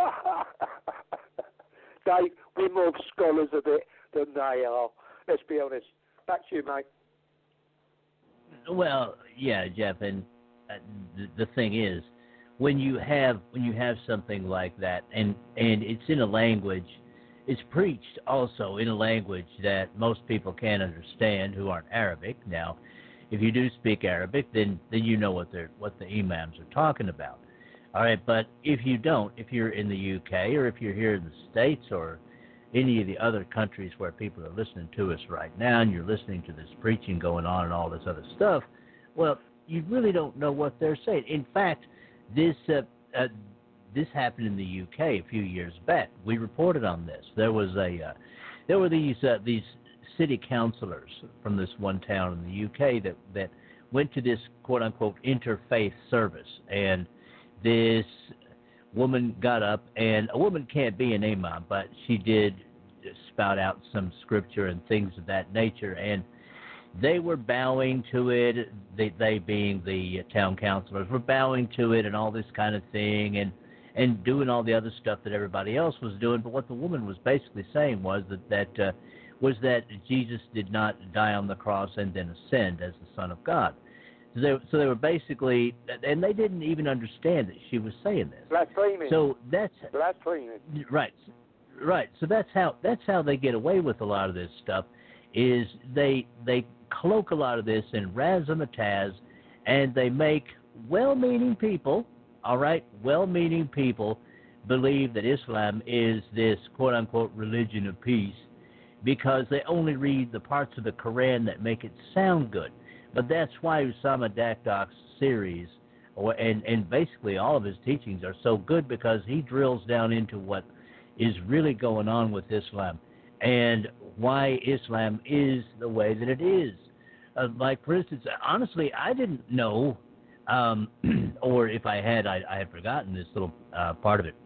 Dave, we're more scholars of it than they are. Let's be honest. Back to you, mate. Well, yeah, Jeff, and the thing is, when you have something like that, and it's in a language, it's preached also in a language that most people can't understand who aren't Arabic. Now, if you do speak Arabic, then you know what the imams are talking about. All right, but if you don't, if you're in the UK or if you're here in the States or any of the other countries where people are listening to us right now, and you're listening to this preaching going on and all this other stuff, well, you really don't know what they're saying. In fact, this happened in the UK a few years back. We reported on this. There were these city councillors from this one town in the UK that went to this quote unquote interfaith service, and this woman got up, and a woman can't be an imam, but she did spout out some scripture and things of that nature, and they were bowing to it. They being the town councilors were bowing to it and all this kind of thing, and doing all the other stuff that everybody else was doing. But what the woman was basically saying was that Jesus did not die on the cross and then ascend as the Son of God. So they were basically, and they didn't even understand that she was saying this. Blaspheming. So that's blaspheming. Right. So that's how they get away with a lot of this stuff. Is they cloak a lot of this in razzmatazz, and they make well-meaning people, well-meaning people believe that Islam is this quote-unquote religion of peace because they only read the parts of the Quran that make it sound good. But that's why Usama Dakdak's series, and basically all of his teachings are so good, because he drills down into what is really going on with Islam and why Islam is the way that it is. Like, for instance, honestly, I didn't know, or if I had, I had forgotten this little part of it.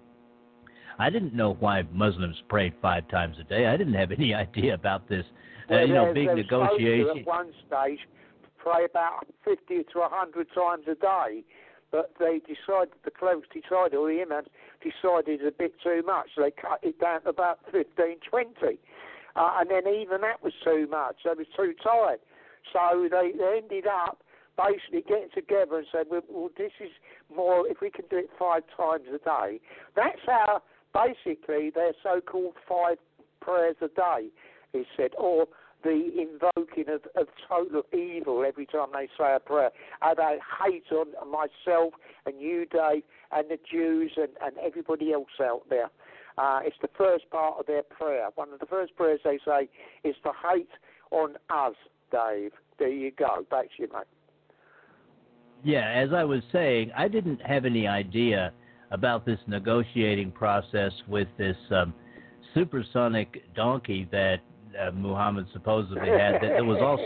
I didn't know why Muslims prayed 5 times a day. I didn't have any idea about this. Big negotiation. At one stage, pray about 50 to 100 times a day, but they decided, the clerics decided, or the imams decided a bit too much. So they cut it down to about 15, 20. And then even that was too much. They was too tired. So they ended up basically getting together and said, well, this is more, if we can do it 5 times a day. That's how, basically, their so-called 5 prayers a day is said. Or the invoking of total evil every time they say a prayer. How they hate on myself and you, Dave, and the Jews and everybody else out there. It's the first part of their prayer. One of the first prayers they say is to hate on us, Dave. There you go. Back to you, mate. Yeah, as I was saying, I didn't have any idea about this negotiating process with this supersonic donkey that Muhammad supposedly had. That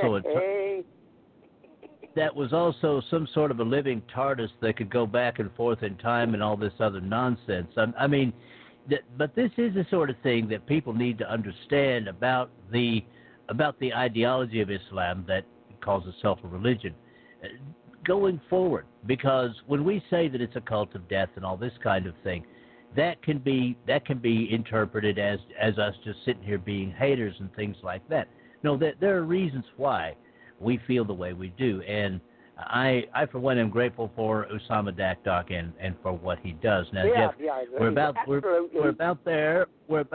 was also some sort of a living TARDIS that could go back and forth in time and all this other nonsense. I mean, but this is the sort of thing that people need to understand about the ideology of Islam that calls itself a religion going forward, because when we say that it's a cult of death and all this kind of thing, that can be interpreted as us just sitting here being haters and things like that. No, there are reasons why we feel the way we do, and I for one am grateful for Usama Dakdok and for what he does. Now, Jeff, we're about there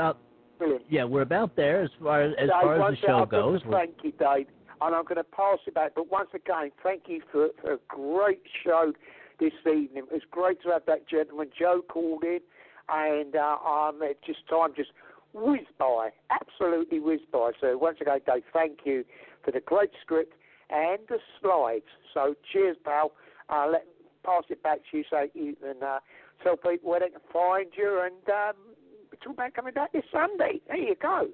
as far as the show goes. Thank you, Dave. And I'm going to pass it back. But once again, thank you for a great show this evening. It was great to have that gentleman, Joe, called in. And time just whizzed by, absolutely whizzed by. So once again, Dave, thank you for the great script and the slides. So cheers, pal. Pass it back to you so you can tell people where they can find you. And talk about coming back this Sunday. There you go.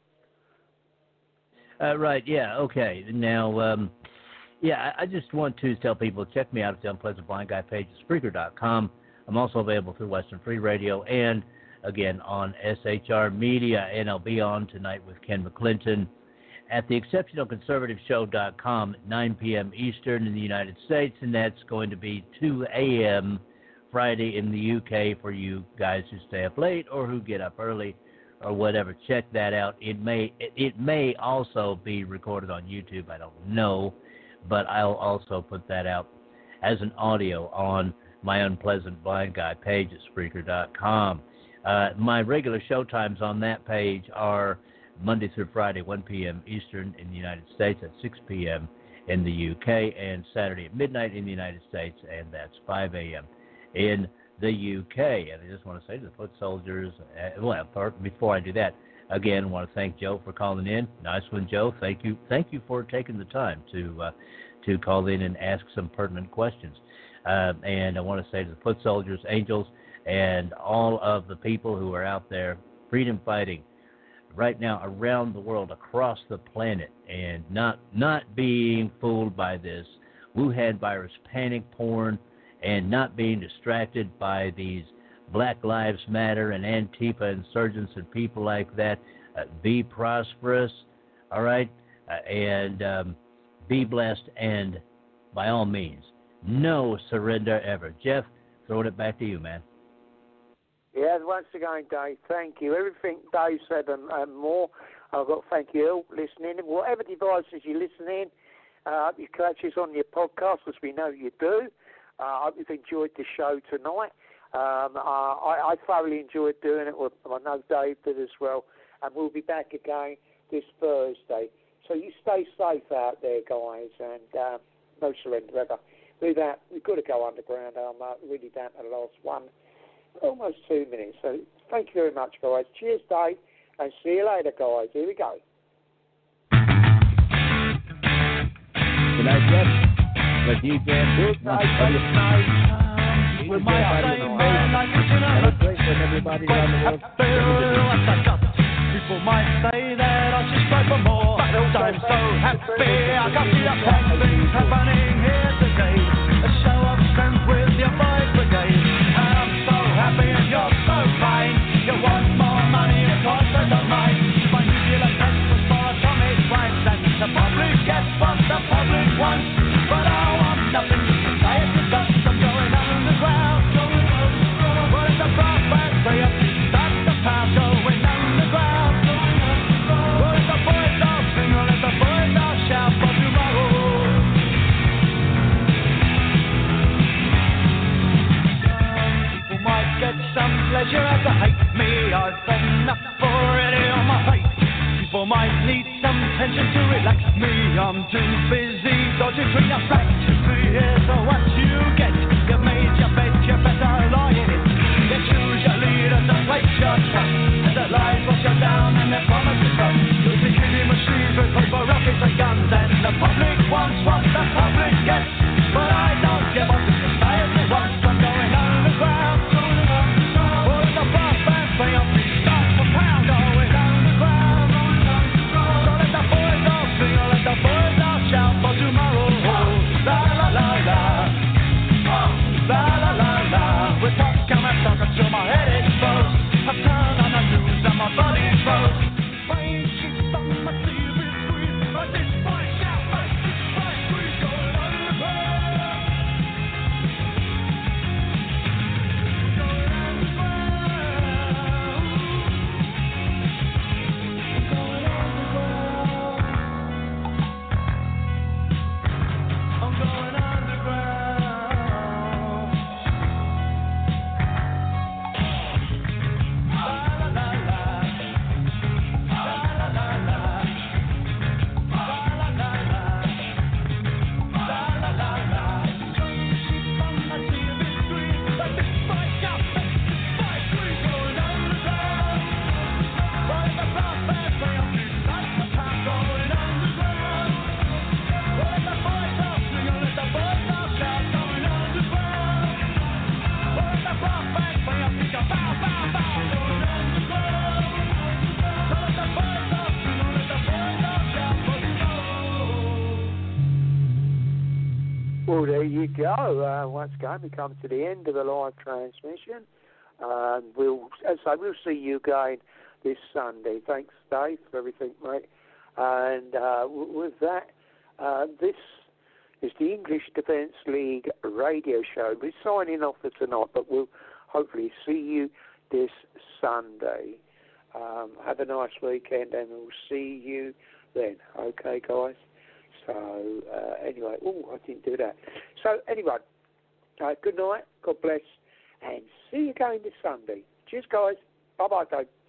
Right, yeah, okay. Now, I just want to tell people, check me out at the Unpleasant Blind Guy page at Spreaker.com. I'm also available through Western Free Radio and, again, on SHR Media. And I'll be on tonight with Ken McClinton at the ExceptionalConservativeshow.com at 9 p.m. Eastern in the United States. And that's going to be 2 a.m. Friday in the UK for you guys who stay up late or who get up early, or whatever. Check that out. It may also be recorded on YouTube. I don't know, but I'll also put that out as an audio on my Unpleasant Blind Guy page at Spreaker.com. My regular show times on that page are Monday through Friday, 1 p.m. Eastern in the United States, at 6 p.m. in the UK, and Saturday at midnight in the United States, and that's 5 a.m. in the UK. And I just want to say to the foot soldiers, before I do that, again, I want to thank Joe for calling in. Nice one, Joe. Thank you for taking the time to call in and ask some pertinent questions. And I want to say to the foot soldiers, angels, and all of the people who are out there freedom fighting right now around the world, across the planet, and not being fooled by this Wuhan virus panic porn, and not being distracted by these Black Lives Matter and Antifa insurgents and people like that. Be prosperous, all right, and be blessed, and by all means, no surrender ever. Jeff, throwing it back to you, man. Yeah, once again, Dave, thank you. Everything Dave said and more, I've got to thank you all listening. Whatever devices you listen in, you catch us on your podcast, as we know you do. I hope you've enjoyed the show tonight. I thoroughly enjoyed doing it. I know Dave did as well. And we'll be back again this Thursday. So you stay safe out there, guys, and no surrender ever. We've got to go underground. I'm really down to the last one, almost 2 minutes. So thank you very much, guys. Cheers, Dave, and see you later, guys. Here we go. Good night, Jeff. With you, Dan Duke. Have a great one, everybody around the world. People might say that I should strive for more, but I'm so happy I got the things happening here today. A show of strength with your boys brigade. And I'm so happy and you're so kind. You want more money, of course I don't mind. My nuclear pencils for atomic rights, and the public gets what the public wants. But I want nothing to say it to us. I'm going underground. What is the prospect for you? That's the path going underground. What is the voice of sing? What is the voice of shout for tomorrow? People might get some pleasure out to hate me. I've enough already on my plate. You People might need some tension to relax me. I'm too busy dodging between the facts. 3 years of what you get. You made your bed, you better lie in it. You choose your leaders and place your trust. And the lies wash you down and their promises run. You'll be killing machines with paper, rockets and guns. And the public wants what the public gets. But I don't give up the society wants. I'm going underground. All the brass bands play on me. Start for pound, going underground. So let the boys all sing, or let the boys all shout for tomorrow. La la la la. La la la la. With what come and talk until my head explodes. I've turned on the news and my body froze. Rain keeps on my TV screen. But this boy shout, like this boy scream, going underground. Well, there you go. Once again, we come to the end of the live transmission. We'll see you again this Sunday. Thanks, Dave, for everything, mate. And with that, this is the English Defence League radio show. We're signing off for tonight, but we'll hopefully see you this Sunday. Have a nice weekend, and we'll see you then. Okay, guys? So, anyway, I didn't do that. So, anyway, good night, God bless, and see you again this Sunday. Cheers, guys. Bye-bye, Dave.